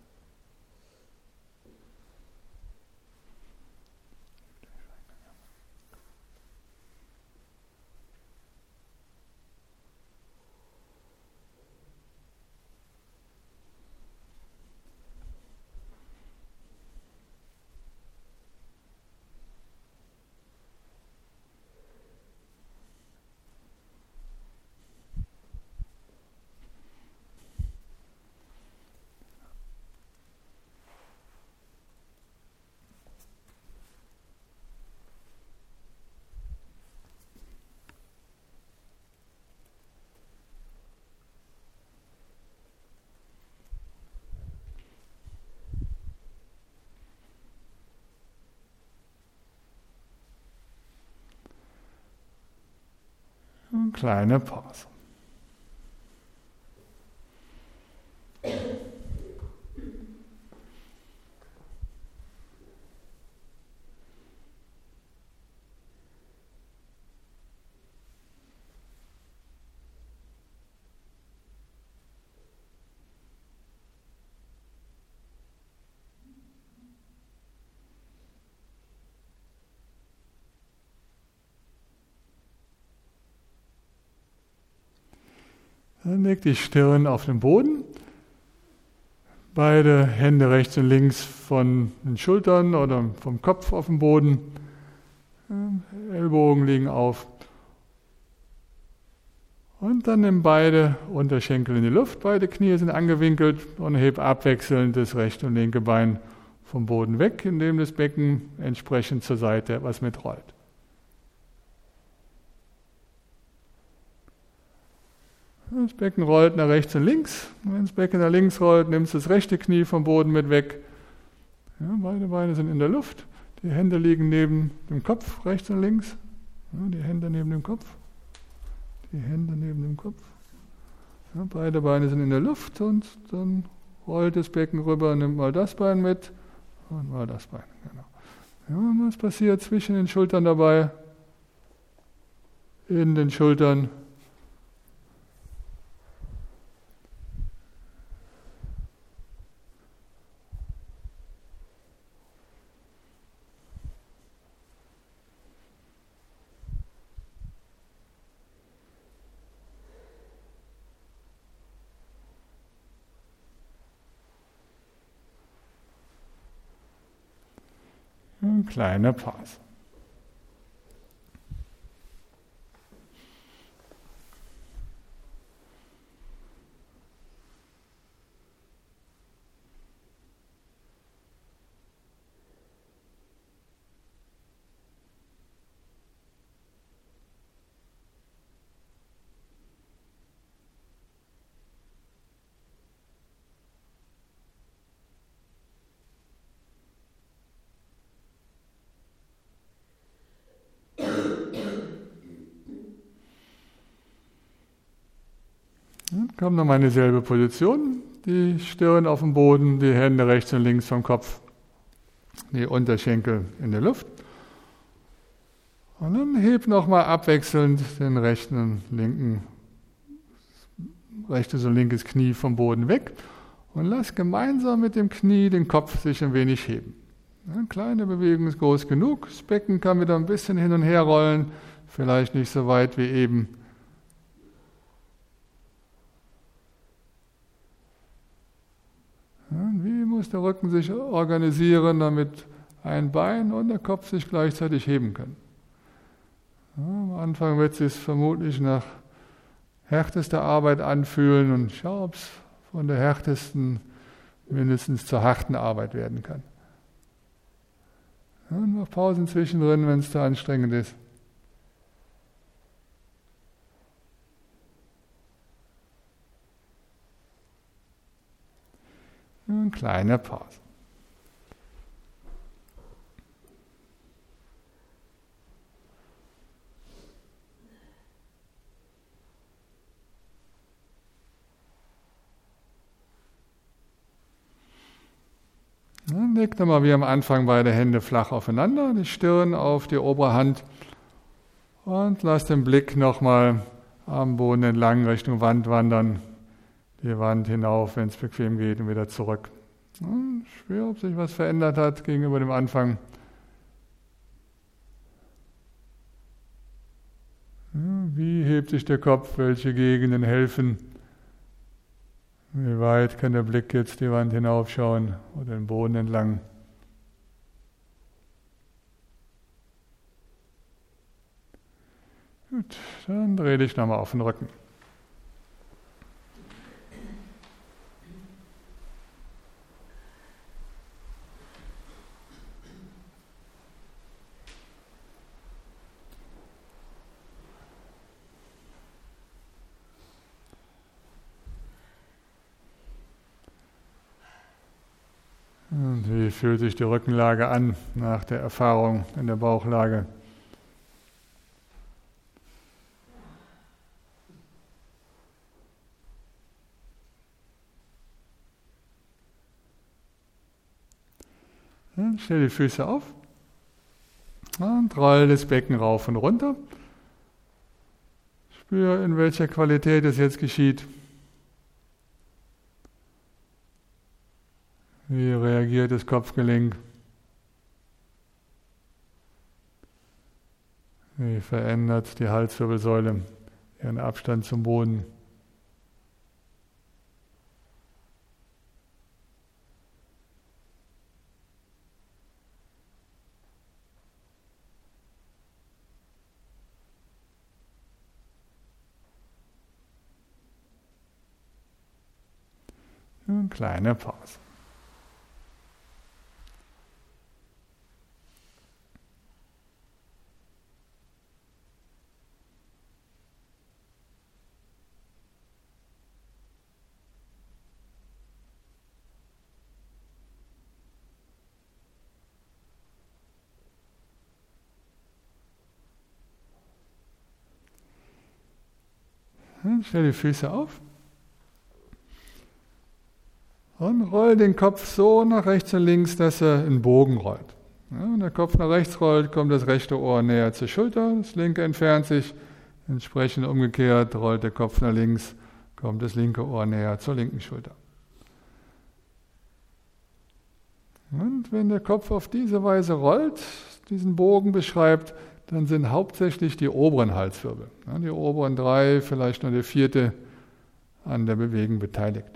Eine kleine Pause. Dann leg die Stirn auf den Boden, beide Hände rechts und links von den Schultern oder vom Kopf auf dem Boden, Ellbogen liegen auf. Und dann nimm beide Unterschenkel in die Luft, beide Knie sind angewinkelt und heb abwechselnd das rechte und linke Bein vom Boden weg, indem das Becken entsprechend zur Seite etwas mitrollt. Das Becken rollt nach rechts und links. Wenn das Becken nach links rollt, nimmst du das rechte Knie vom Boden mit weg. Ja, beide Beine sind in der Luft. Die Hände liegen neben dem Kopf, rechts und links. Ja, die Hände neben dem Kopf. Die Hände neben dem Kopf. Ja, beide Beine sind in der Luft und dann rollt das Becken rüber, nimmt mal das Bein mit und mal das Bein. Genau. Ja, und was passiert zwischen den Schultern dabei? In den Schultern. Eine kleine Pause. Komm nochmal in dieselbe Position, die Stirn auf dem Boden, die Hände rechts und links vom Kopf, die Unterschenkel in der Luft. Und dann heb nochmal abwechselnd den rechten und linken, rechtes und linkes Knie vom Boden weg Und lass gemeinsam mit dem Knie den Kopf sich ein wenig heben. Eine kleine Bewegung ist groß genug. Das Becken kann wieder ein bisschen hin und her rollen, vielleicht nicht so weit wie eben. Wie muss der Rücken sich organisieren, damit ein Bein und der Kopf sich gleichzeitig heben können? Am Anfang wird es sich vermutlich nach härtester Arbeit anfühlen und schau, ob es von der härtesten mindestens zur harten Arbeit werden kann. Noch Pausen zwischendrin, wenn es da anstrengend ist. Eine kleine Pause. Dann leg nochmal wie am Anfang beide Hände flach aufeinander, die Stirn auf die obere Hand und lass den Blick nochmal am Boden entlang Richtung Wand wandern. Die Wand hinauf, wenn es bequem geht, und wieder zurück. Spür, ob sich was verändert hat gegenüber dem Anfang. Wie hebt sich der Kopf? Welche Gegenden helfen? Wie weit kann der Blick jetzt die Wand hinaufschauen oder den Boden entlang? Gut, dann dreh dich nochmal auf den Rücken. Und wie fühlt sich die Rückenlage an nach der Erfahrung in der Bauchlage? Dann stell die Füße auf und roll das Becken rauf und runter. Spür, in welcher Qualität es jetzt geschieht. Wie reagiert das Kopfgelenk? Wie verändert die Halswirbelsäule ihren Abstand zum Boden? Eine kleine Pause. Stell die Füße auf und roll den Kopf so nach rechts und links, dass er in Bogen rollt. Ja, wenn der Kopf nach rechts rollt, kommt das rechte Ohr näher zur Schulter, das linke entfernt sich. Entsprechend umgekehrt rollt der Kopf nach links, kommt das linke Ohr näher zur linken Schulter. Und wenn der Kopf auf diese Weise rollt, diesen Bogen beschreibt, dann sind hauptsächlich die oberen Halswirbel, die oberen 3, vielleicht nur der 4. an der Bewegung beteiligt.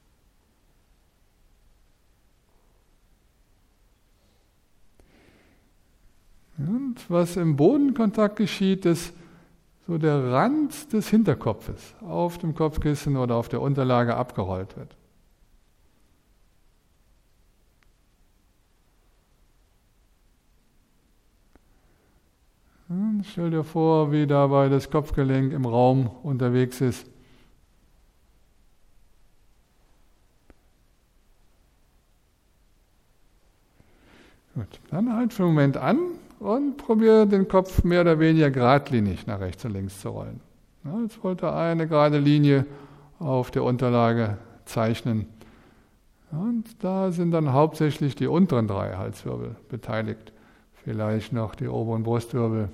Und was im Bodenkontakt geschieht, ist so der Rand des Hinterkopfes auf dem Kopfkissen oder auf der Unterlage abgerollt wird. Und stell dir vor, wie dabei das Kopfgelenk im Raum unterwegs ist. Gut, dann halt für einen Moment an und probiere den Kopf mehr oder weniger geradlinig nach rechts und links zu rollen. Ja, jetzt wollte eine gerade Linie auf der Unterlage zeichnen. Und da sind dann hauptsächlich die unteren 3 Halswirbel beteiligt. Vielleicht noch die oberen Brustwirbel.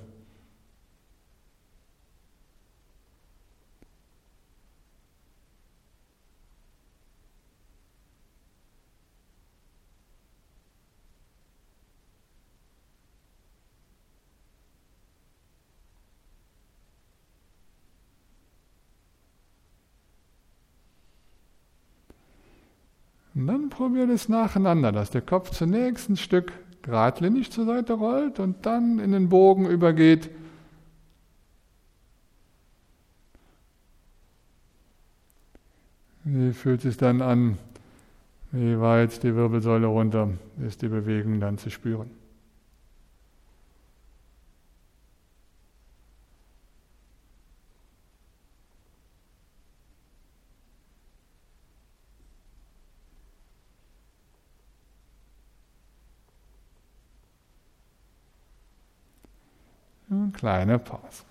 Und dann probiert es nacheinander, dass der Kopf zunächst ein Stück geradlinig zur Seite rollt und dann in den Bogen übergeht. Wie fühlt es sich dann an, wie weit die Wirbelsäule runter ist, die Bewegung dann zu spüren? Eine kleine Pause.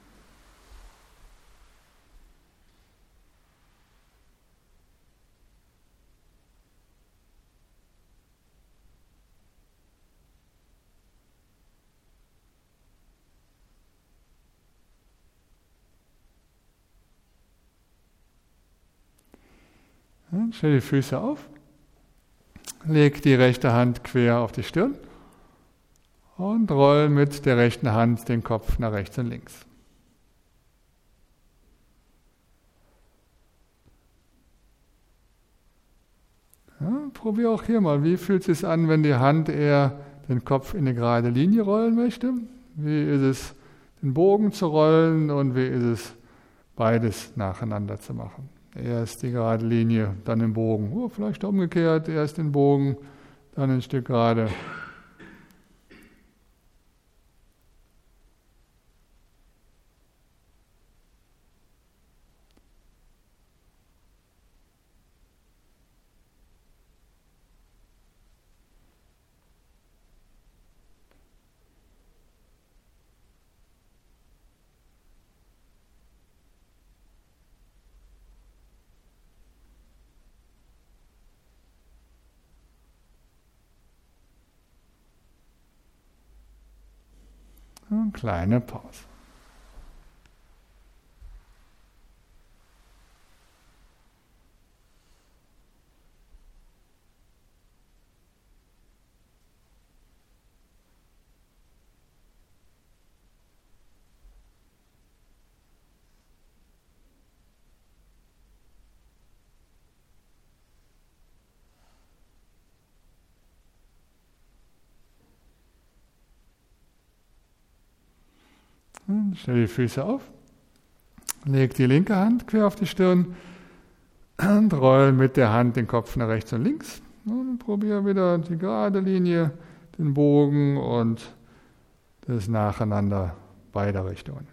Stell die Füße auf, leg die rechte Hand quer auf die Stirn und roll mit der rechten Hand den Kopf nach rechts und links. Ja, probier auch hier mal, wie fühlt es sich an, wenn die Hand eher den Kopf in eine gerade Linie rollen möchte? Wie ist es, den Bogen zu rollen und wie ist es, beides nacheinander zu machen? Erst die gerade Linie, dann den Bogen. Oh, vielleicht umgekehrt, erst den Bogen, dann ein Stück gerade. Eine kleine Pause. Stell die Füße auf, leg die linke Hand quer auf die Stirn und roll mit der Hand den Kopf nach rechts und links. Und probiere wieder die gerade Linie, den Bogen und das Nacheinander beider Richtungen.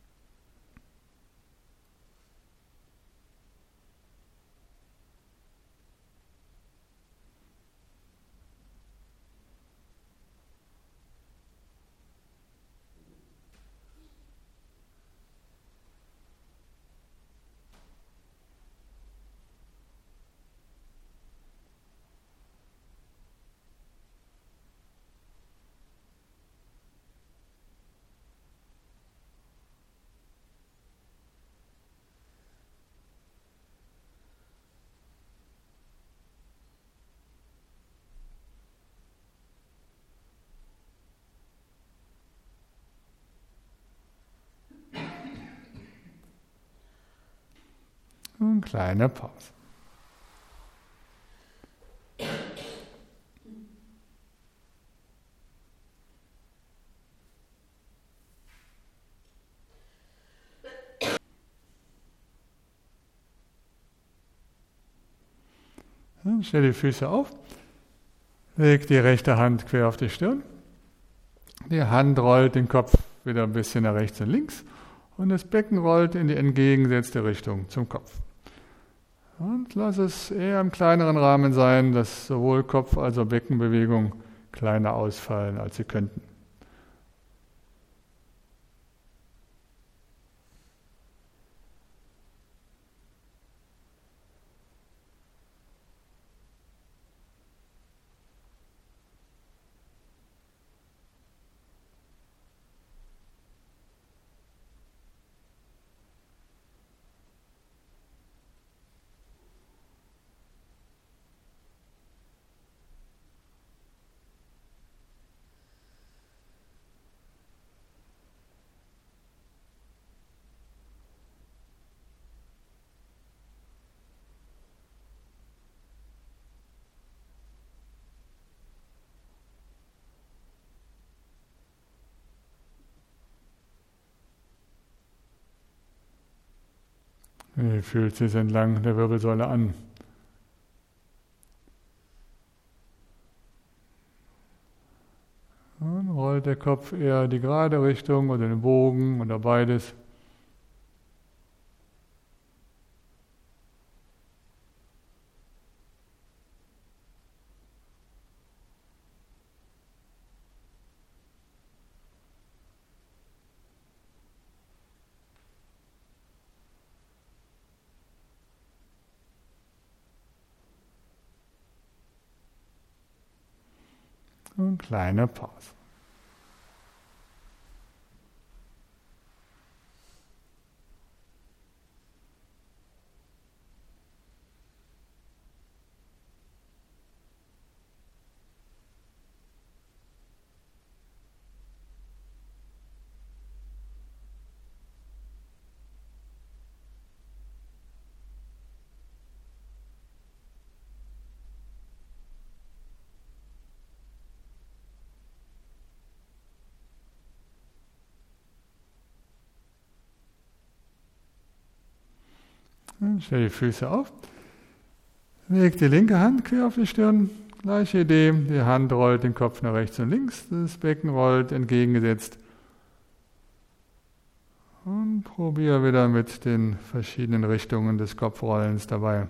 Eine kleine Pause. Stell die Füße auf, leg die rechte Hand quer auf die Stirn, die Hand rollt den Kopf wieder ein bisschen nach rechts und links und das Becken rollt in die entgegengesetzte Richtung zum Kopf. Und lass es eher im kleineren Rahmen sein, dass sowohl Kopf- als auch Beckenbewegung kleiner ausfallen, als sie könnten. Wie fühlt sich entlang der Wirbelsäule an? Und rollt der Kopf eher die gerade Richtung oder den Bogen oder beides? Und kleine Pause. Und stell die Füße auf. Leg die linke Hand quer auf die Stirn. Gleiche Idee. Die Hand rollt den Kopf nach rechts und links. Das Becken rollt entgegengesetzt. Und probiere wieder mit den verschiedenen Richtungen des Kopfrollens dabei.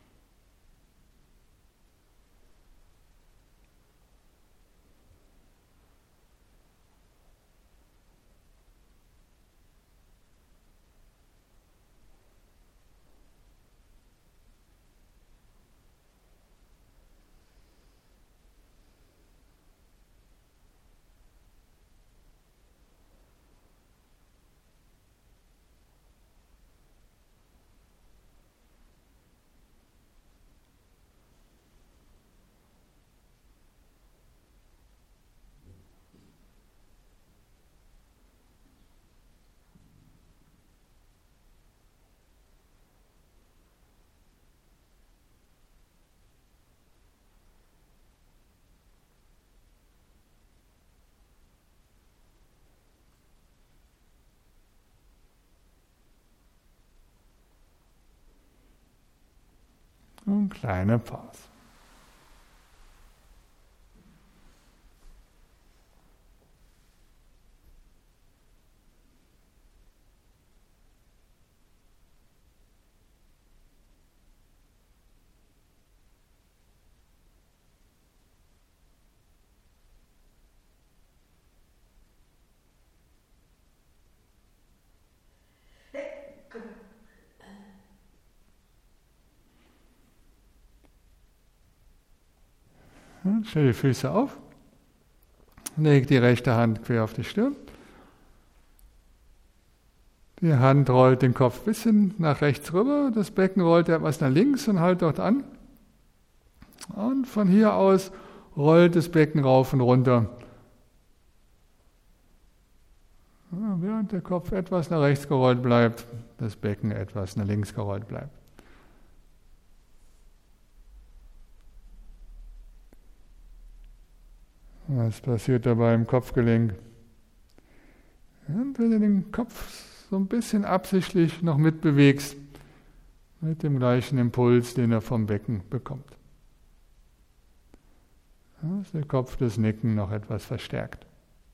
Und kleine Pause. Stell die Füße auf. Leg die rechte Hand quer auf die Stirn. Die Hand rollt den Kopf ein bisschen nach rechts rüber. Das Becken rollt etwas nach links und halt dort an. Und von hier aus rollt das Becken rauf und runter. Während der Kopf etwas nach rechts gerollt bleibt, das Becken etwas nach links gerollt bleibt. Was passiert dabei im Kopfgelenk? Und wenn du den Kopf so ein bisschen absichtlich noch mitbewegst, mit dem gleichen Impuls, den er vom Becken bekommt. Da ist der Kopf das Nicken noch etwas verstärkt.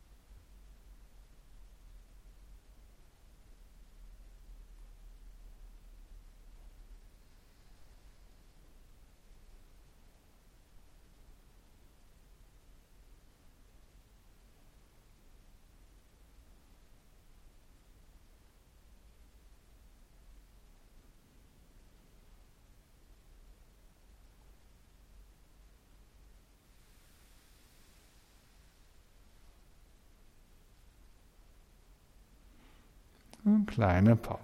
Und kleine Pause.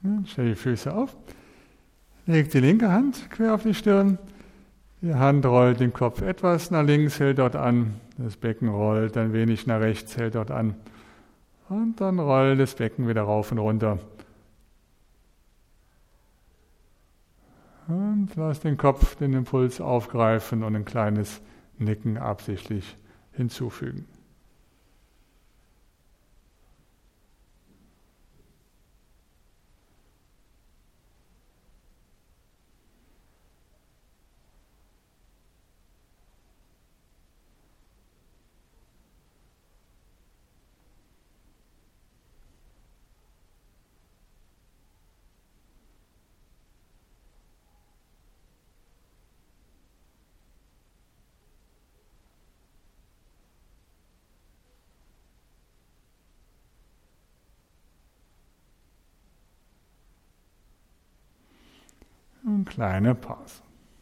Stell die Füße auf. Leg die linke Hand quer auf die Stirn. Die Hand rollt den Kopf etwas nach links, hält dort an. Das Becken rollt ein wenig nach rechts, hält dort an. Und dann rollt das Becken wieder rauf und runter. Und lass den Kopf den Impuls aufgreifen und ein kleines Nicken absichtlich hinzufügen. Eine kleine Pause.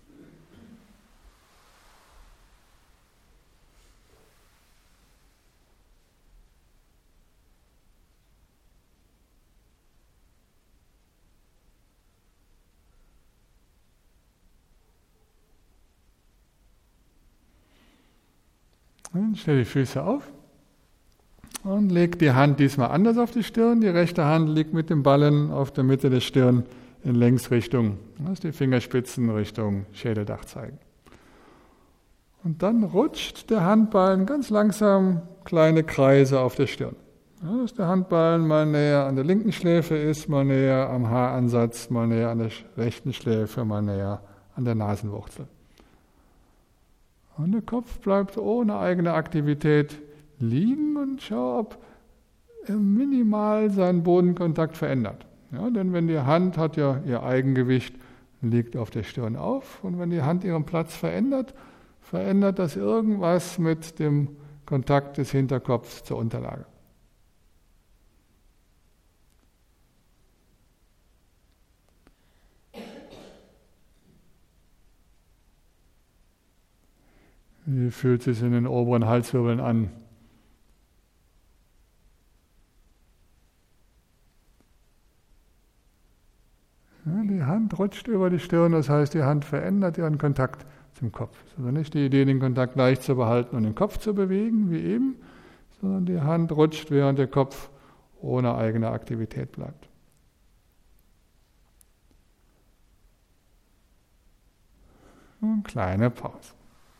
Und stell die Füße auf und leg die Hand diesmal anders auf die Stirn. Die rechte Hand liegt mit dem Ballen auf der Mitte der Stirn in Längsrichtung, dass die Fingerspitzen Richtung Schädeldach zeigen. Und dann rutscht der Handballen ganz langsam kleine Kreise auf der Stirn. Ja, dass der Handballen mal näher an der linken Schläfe ist, mal näher am Haaransatz, mal näher an der rechten Schläfe, mal näher an der Nasenwurzel. Und der Kopf bleibt ohne eigene Aktivität liegen und schau, ob er minimal seinen Bodenkontakt verändert. Ja, denn wenn die Hand hat ja ihr Eigengewicht, liegt auf der Stirn auf. Und wenn die Hand ihren Platz verändert, verändert das irgendwas mit dem Kontakt des Hinterkopfs zur Unterlage. Wie fühlt es sich in den oberen Halswirbeln an? Ja, die Hand rutscht über die Stirn, das heißt, die Hand verändert ihren Kontakt zum Kopf. Also nicht die Idee, den Kontakt leicht zu behalten und den Kopf zu bewegen, wie eben, sondern die Hand rutscht, während der Kopf ohne eigene Aktivität bleibt. Und kleine Pause.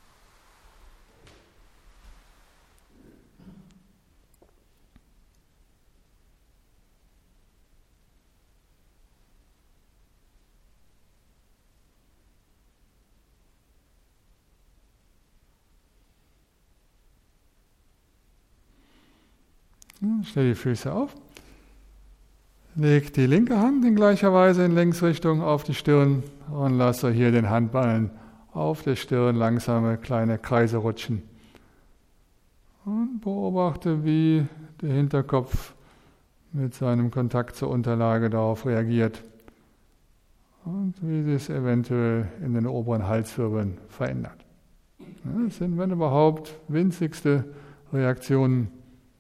Stell die Füße auf. Leg die linke Hand in gleicher Weise in Längsrichtung auf die Stirn und lasse hier den Handballen auf der Stirn langsame kleine Kreise rutschen. Und beobachte, wie der Hinterkopf mit seinem Kontakt zur Unterlage darauf reagiert und wie sich es eventuell in den oberen Halswirbeln verändert. Das sind, wenn überhaupt, winzigste Reaktionen.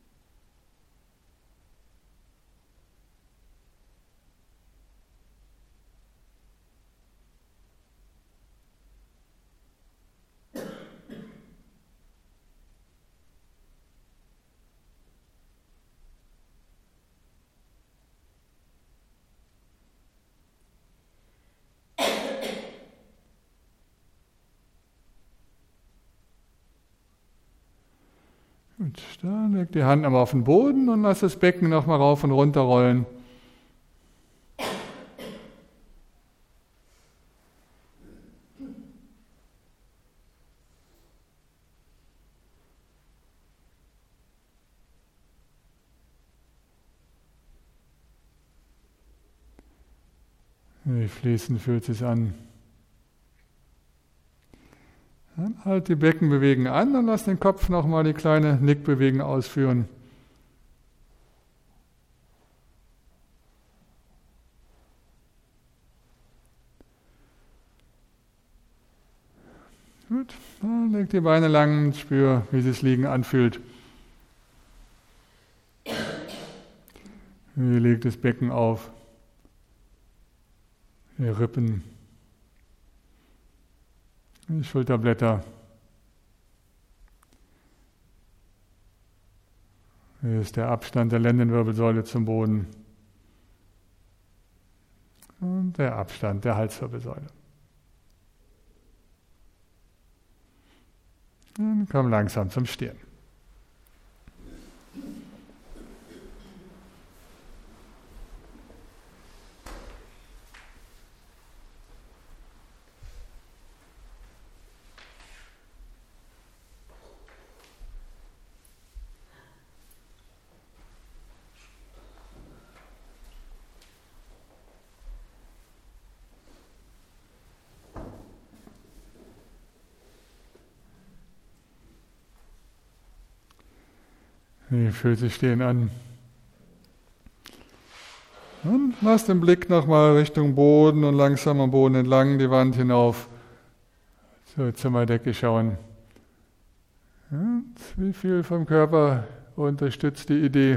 Gut, dann leg die Hand nochmal auf den Boden und lass das Becken nochmal rauf und runter rollen. Wie fließend fühlt es sich an. Dann halt die Beckenbewegung an und lass den Kopf nochmal die kleine Nickbewegung ausführen. Gut, dann leg die Beine lang und spür, wie sich das Liegen anfühlt. Wie legt das Becken auf? die Rippen, die Schulterblätter. Hier ist der Abstand der Lendenwirbelsäule zum Boden und der Abstand der Halswirbelsäule. Und komm langsam zum Stehen. Wie fühlt sich Stehen an? Und lass den Blick nochmal Richtung Boden und langsam am Boden entlang die Wand hinauf zur Zimmerdecke schauen. Und wie viel vom Körper unterstützt die Idee?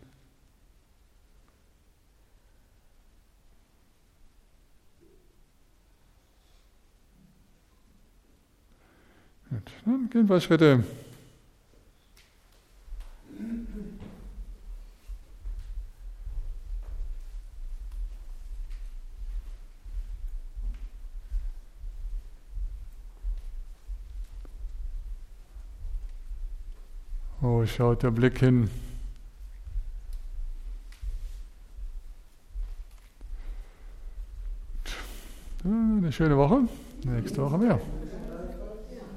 Gut, dann gehen ein paar Schritte. Wo schaut der Blick hin? Eine schöne Woche. Nächste Woche mehr.